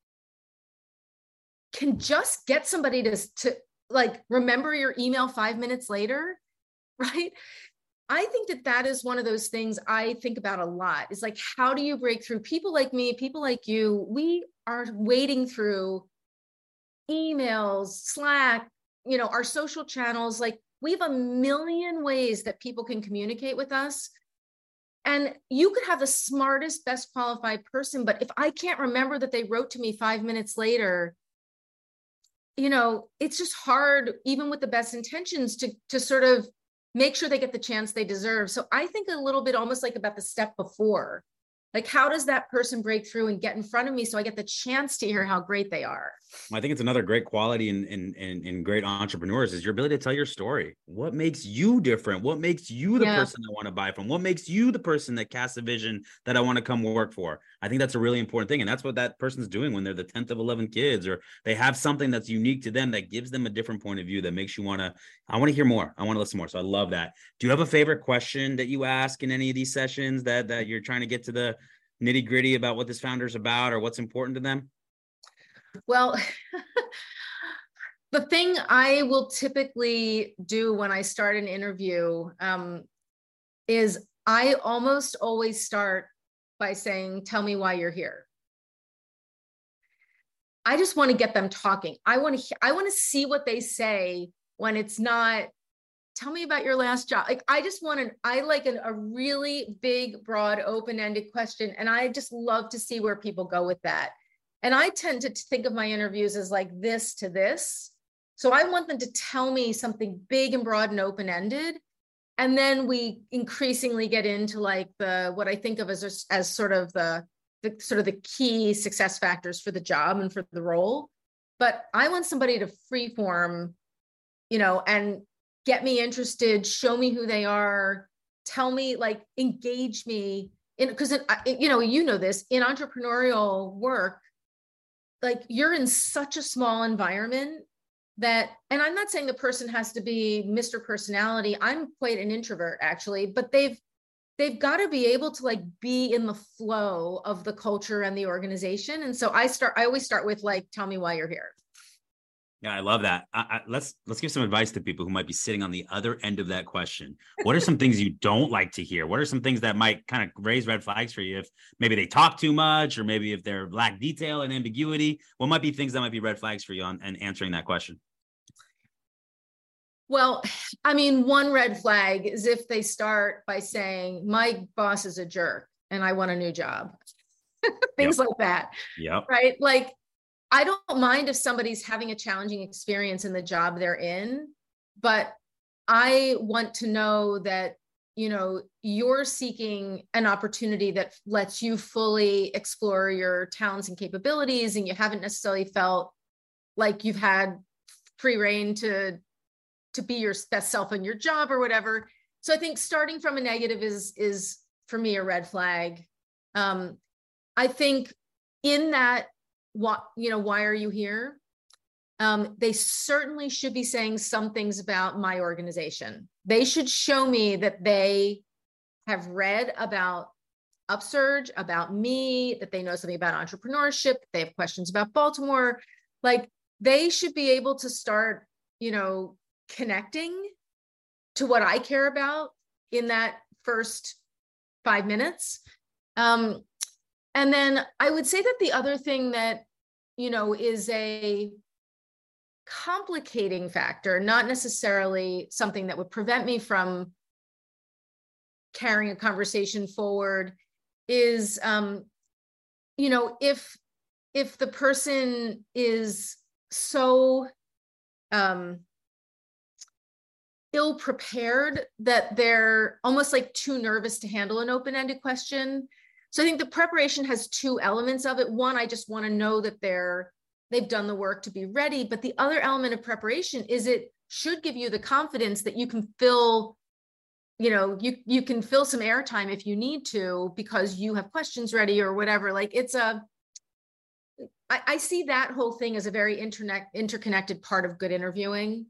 can just get somebody to remember your email 5 minutes later, right? I think that is one of those things I think about a lot, is like, how do you break through? People like me, people like you, we are wading through emails, Slack, our social channels. Like, we have a million ways that people can communicate with us. And you could have the smartest, best qualified person, but if I can't remember that they wrote to me 5 minutes later, it's just hard, even with the best intentions, to sort of make sure they get the chance they deserve. So I think a little bit almost like about the step before, like, how does that person break through and get in front of me so I get the chance to hear how great they are? I think it's another great quality in great entrepreneurs is your ability to tell your story. What makes you different? What makes you the person I want to buy from? What makes you the person that casts a vision that I want to come work for? I think that's a really important thing. And that's what that person's doing when they're the 10th of 11 kids, or they have something that's unique to them that gives them a different point of view that makes you I want to hear more. I want to listen more. So I love that. Do you have a favorite question that you ask in any of these sessions that you're trying to get to the nitty gritty about what this founder is about or what's important to them? Well, the thing I will typically do when I start an interview is I almost always start by saying, tell me why you're here. I just want to get them talking. I want to see what they say when it's not, tell me about your last job. Like, I like a really big, broad, open-ended question. And I just love to see where people go with that. And I tend to think of my interviews as like this to this. So I want them to tell me something big and broad and open-ended. And then we increasingly get into like what I think of as sort of the key success factors for the job and for the role. But I want somebody to freeform, and get me interested, show me who they are, tell me, like, engage me in, because this in entrepreneurial work, like, you're in such a small environment that, and I'm not saying the person has to be Mr. Personality. I'm quite an introvert actually, but they've got to be able to like be in the flow of the culture and the organization. And so I always start with like, tell me why you're here. Yeah, I love that. Let's give some advice to people who might be sitting on the other end of that question. What are some things you don't like to hear? What are some things that might kind of raise red flags for you if maybe they talk too much, or maybe if they're lack detail and ambiguity? What might be things that might be red flags for you on answering that question? Well, I mean, one red flag is if they start by saying, my boss is a jerk and I want a new job. Things like that. Yep. Right? Like, I don't mind if somebody's having a challenging experience in the job they're in, but I want to know that, you're seeking an opportunity that lets you fully explore your talents and capabilities, and you haven't necessarily felt like you've had free reign to be your best self in your job or whatever. So I think starting from a negative is for me a red flag. I think in that, why are you here? They certainly should be saying some things about my organization. They should show me that they have read about Upsurge, about me, that they know something about entrepreneurship, they have questions about Baltimore. Like, they should be able to start, connecting to what I care about in that first 5 minutes. And then I would say that the other thing that, is a complicating factor, not necessarily something that would prevent me from carrying a conversation forward, is, if the person is so ill-prepared that they're almost like too nervous to handle an open-ended question. So I think the preparation has two elements of it. One, I just want to know that they've done the work to be ready. But the other element of preparation is it should give you the confidence that you can fill, you can fill some airtime if you need to, because you have questions ready or whatever. Like, I see that whole thing as a very interconnected part of good interviewing.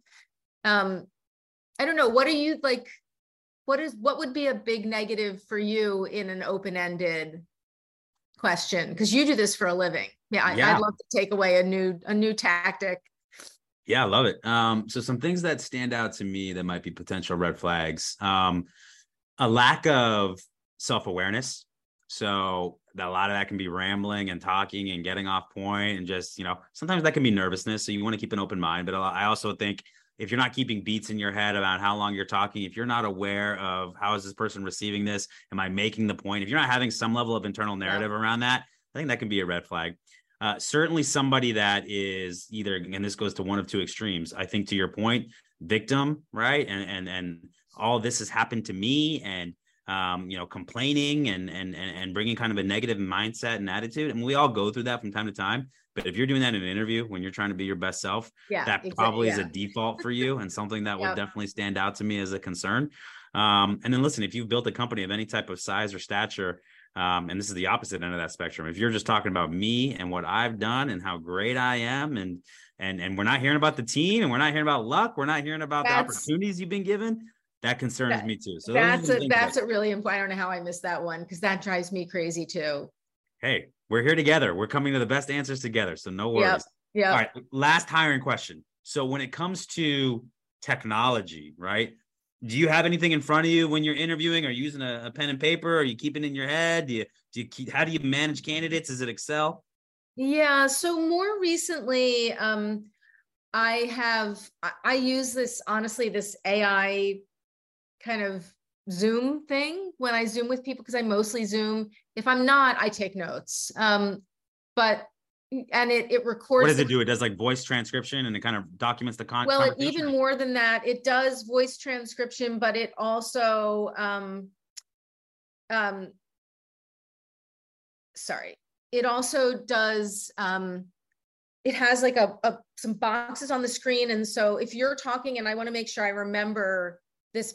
I don't know. What are you like? What would be a big negative for you in an open-ended question? Because you do this for a living. Yeah, I'd love to take away a new tactic. Yeah, I love it. So some things that stand out to me that might be potential red flags. A lack of self-awareness. So a lot of that can be rambling and talking and getting off point, and just, sometimes that can be nervousness. So you want to keep an open mind. But I also think if you're not keeping beats in your head about how long you're talking, if you're not aware of how is this person receiving this, am I making the point? If you're not having some level of internal narrative around that, I think that can be a red flag. Certainly somebody that is either, and this goes to one of two extremes, I think, to your point, victim, right? And all this has happened to me, and complaining and bringing kind of a negative mindset and attitude. And we all go through that from time to time. But if you're doing that in an interview when you're trying to be your best self, that probably is a default for you, and something that would definitely stand out to me as a concern. And then listen, if you've built a company of any type of size or stature, and this is the opposite end of that spectrum, if you're just talking about me and what I've done and how great I am, and we're not hearing about the team, and we're not hearing about luck, we're not hearing about the opportunities you've been given, that concerns me too. So that's a really important. I don't know how I missed that one, because that drives me crazy too. Hey, we're here together. We're coming to the best answers together. So no worries. Yeah. All right. Last hiring question. So when it comes to technology, right? Do you have anything in front of you when you're interviewing? Are you using a pen and paper? Are you keeping it in your head? How do you manage candidates? Is it Excel? Yeah. So more recently, I use this AI kind of Zoom thing when I Zoom with people, because I mostly Zoom. If I'm not, I take notes. It records. What does it do? It does like voice transcription, and it kind of documents the content. Well, even more than that, it does voice transcription, but it also, it also does, it has like some boxes on the screen. And so if you're talking and I want to make sure I remember this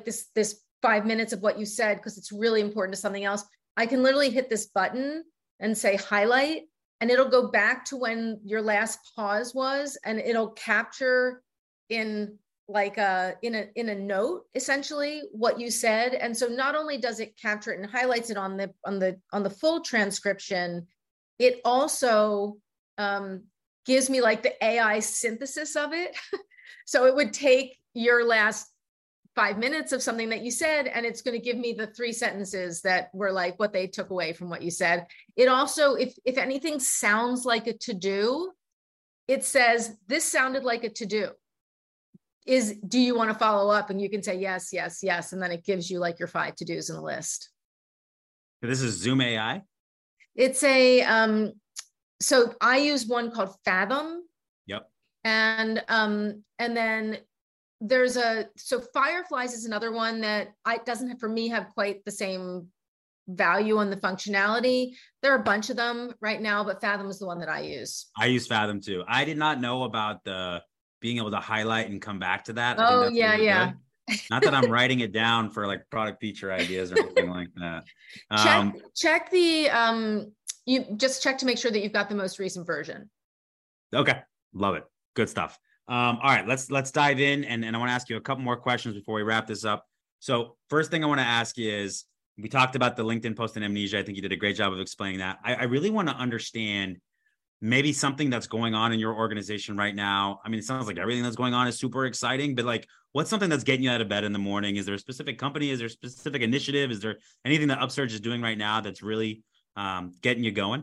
5 minutes of what you said, because it's really important to something else, I can literally hit this button and say highlight, and it'll go back to when your last pause was, and it'll capture in a note essentially what you said. And so not only does it capture it and highlights it on the full transcription, it also gives me like the AI synthesis of it. So it would take your last 5 minutes of something that you said, and it's going to give me the 3 sentences that were like what they took away from what you said. It also, if anything sounds like a to-do, it says, this sounded like a to-do. Do you want to follow up? And you can say yes, yes, yes. And then it gives you like your 5 to-dos in a list. This is Zoom AI? It's so I use one called Fathom. Yep. And then so Fireflies is another one that doesn't for me have quite the same value on the functionality. There are a bunch of them right now, but Fathom is the one that I use. I use Fathom too. I did not know about the being able to highlight and come back to that. Oh, yeah, really yeah. Not that I'm writing it down for like product feature ideas or anything like that. Check the you just check to make sure that you've got the most recent version. Okay, love it. Good stuff. All right, let's dive in, and I want to ask you a couple more questions before we wrap this up. So first thing I want to ask you is, we talked about the LinkedIn post and amnesia. I think you did a great job of explaining that. I really want to understand maybe something that's going on in your organization right now. I mean, it sounds like everything that's going on is super exciting, but like, what's something that's getting you out of bed in the morning? Is there a specific company? Is there a specific initiative? Is there anything that Upsurge is doing right now that's really getting you going?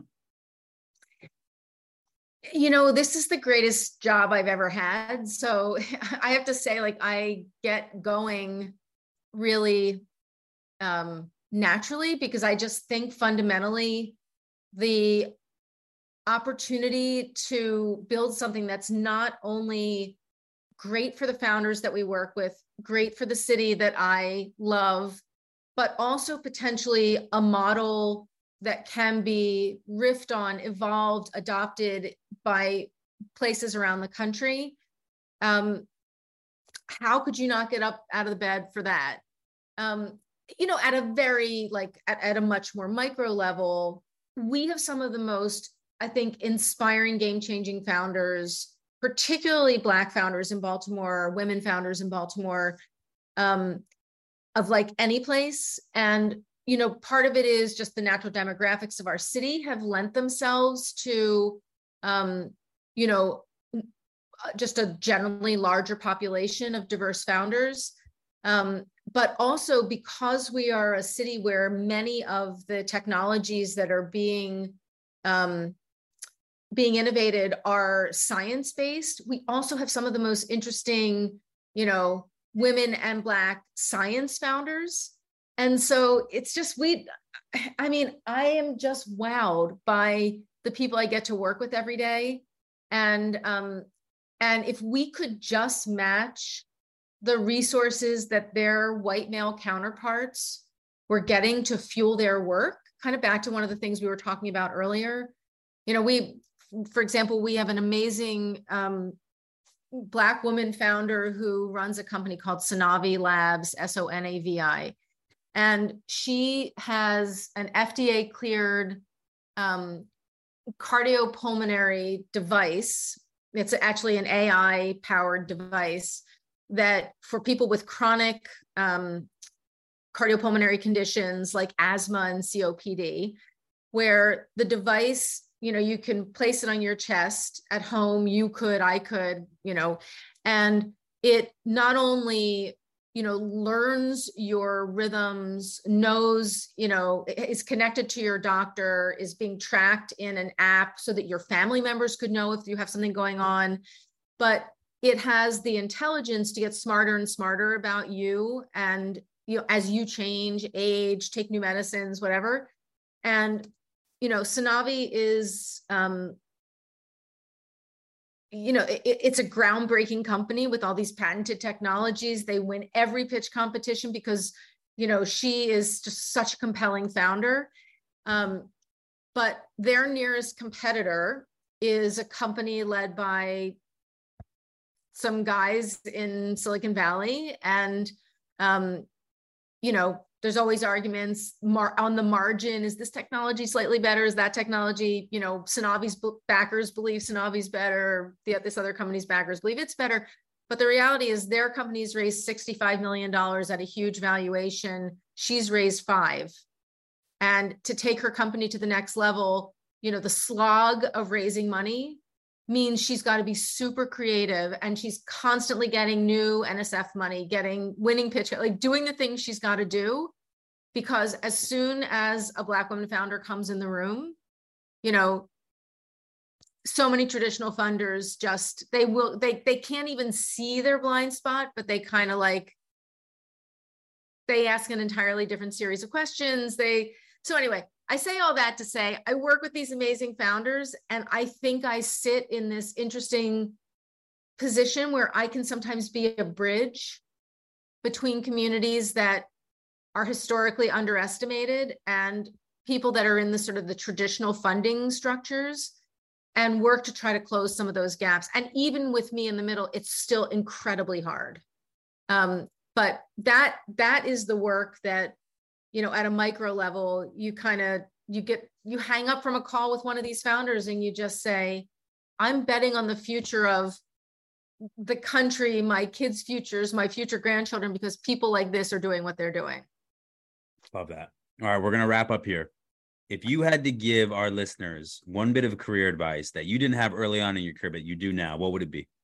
This is the greatest job I've ever had. So I have to say, like, I get going really naturally, because I just think fundamentally the opportunity to build something that's not only great for the founders that we work with, great for the city that I love, but also potentially a model that can be riffed on, evolved, adopted by places around the country. How could you not get up out of the bed for that? At a very at a much more micro level, we have some of the most, I think, inspiring, game-changing founders, particularly Black founders in Baltimore, women founders in Baltimore, of like any place. And part of it is just the natural demographics of our city have lent themselves to, just a generally larger population of diverse founders. But also because we are a city where many of the technologies that are being innovated are science-based, we also have some of the most interesting, women and Black science founders. And so it's just, I am just wowed by the people I get to work with every day. And if we could just match the resources that their white male counterparts were getting to fuel their work, kind of back to one of the things we were talking about earlier. You know, for example, we have an amazing Black woman founder who runs a company called Sonavi Labs, Sonavi. And she has an FDA cleared cardiopulmonary device. It's actually an AI powered device that for people with chronic cardiopulmonary conditions like asthma and COPD, where the device, you know, you can place it on your chest at home. I could, you know, and it not only, you know, learns your rhythms, knows, you know, is connected to your doctor, is being tracked in an app so that your family members could know if you have something going on, but it has the intelligence to get smarter and smarter about you. And, you know, as you change, age, take new medicines, whatever. And, you know, Sonavi is, you know, it's a groundbreaking company with all these patented technologies. They win every pitch competition because, you know, she is just such a compelling founder. But their nearest competitor is a company led by some guys in Silicon Valley. And, you know, there's always arguments on the margin. Is this technology slightly better? Is that technology, you know, Sonavi's backers believe Sonavi's better. This other company's backers believe it's better. But the reality is their company's raised $65 million at a huge valuation. She's raised $5 million. And to take her company to the next level, you know, the slog of raising money means she's got to be super creative, and she's constantly getting new NSF money, winning pitch, like doing the things she's got to do. Because as soon as a Black woman founder comes in the room, you know, so many traditional funders they can't even see their blind spot, but they kind of like, they ask an entirely different series of questions. So anyway, I say all that to say, I work with these amazing founders, and I think I sit in this interesting position where I can sometimes be a bridge between communities that are historically underestimated and people that are in the sort of the traditional funding structures, and work to try to close some of those gaps. And even with me in the middle, it's still incredibly hard. But that is the work that, you know, at a micro level, you hang up from a call with one of these founders and you just say, I'm betting on the future of the country, my kids' futures, my future grandchildren, because people like this are doing what they're doing. Love that. All right, we're going to wrap up here. If you had to give our listeners one bit of career advice that you didn't have early on in your career, but you do now, what would it be?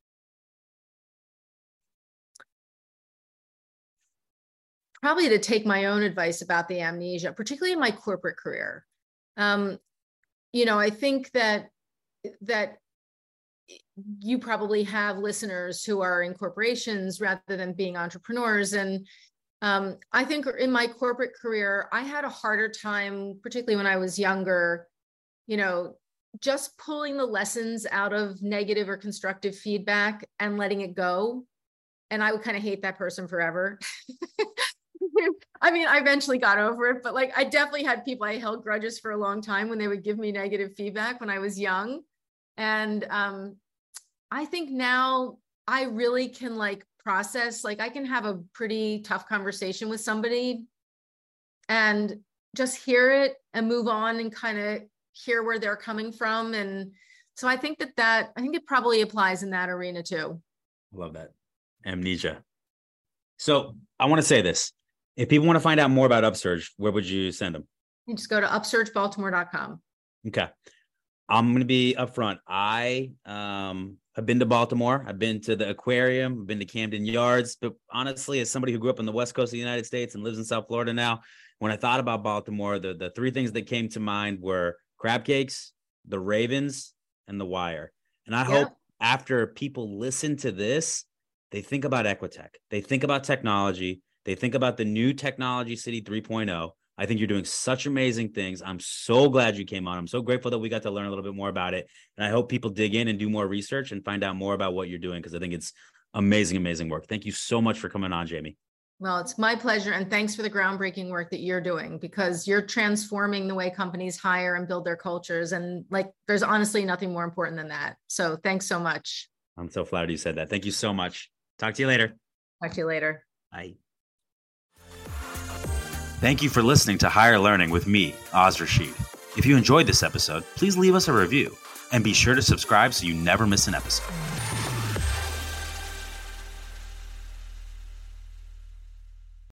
Probably to take my own advice about the amnesia, particularly in my corporate career. You know, I think that you probably have listeners who are in corporations rather than being entrepreneurs. And I think in my corporate career, I had a harder time, particularly when I was younger, you know, just pulling the lessons out of negative or constructive feedback and letting it go. And I would kind of hate that person forever. I mean, I eventually got over it, but like, I definitely had people I held grudges for a long time when they would give me negative feedback when I was young. And I think now I really can like process, like I can have a pretty tough conversation with somebody and just hear it and move on and kind of hear where they're coming from. And so I think I think it probably applies in that arena too. Love that. Amnesia. So I want to say this. If people want to find out more about Upsurge, where would you send them? You just go to upsurgebaltimore.com. Okay. I'm going to be upfront. I have been to Baltimore. I've been to the aquarium. I've been to Camden Yards. But honestly, as somebody who grew up on the West Coast of the United States and lives in South Florida now, when I thought about Baltimore, the three things that came to mind were crab cakes, the Ravens, and the Wire. And I hope after people listen to this, they think about Equitech. They think about technology. They think about the new Technology City 3.0. I think you're doing such amazing things. I'm so glad you came on. I'm so grateful that we got to learn a little bit more about it. And I hope people dig in and do more research and find out more about what you're doing, because I think it's Amazing, amazing work. Thank you so much for coming on, Jamie. Well, it's my pleasure. And thanks for the groundbreaking work that you're doing, because you're transforming the way companies hire and build their cultures. And like, there's honestly nothing more important than that. So thanks so much. I'm so flattered you said that. Thank you so much. Talk to you later. Talk to you later. Bye. Thank you for listening to Higher Learning with me, Oz Rashid. If you enjoyed this episode, please leave us a review and be sure to subscribe so you never miss an episode.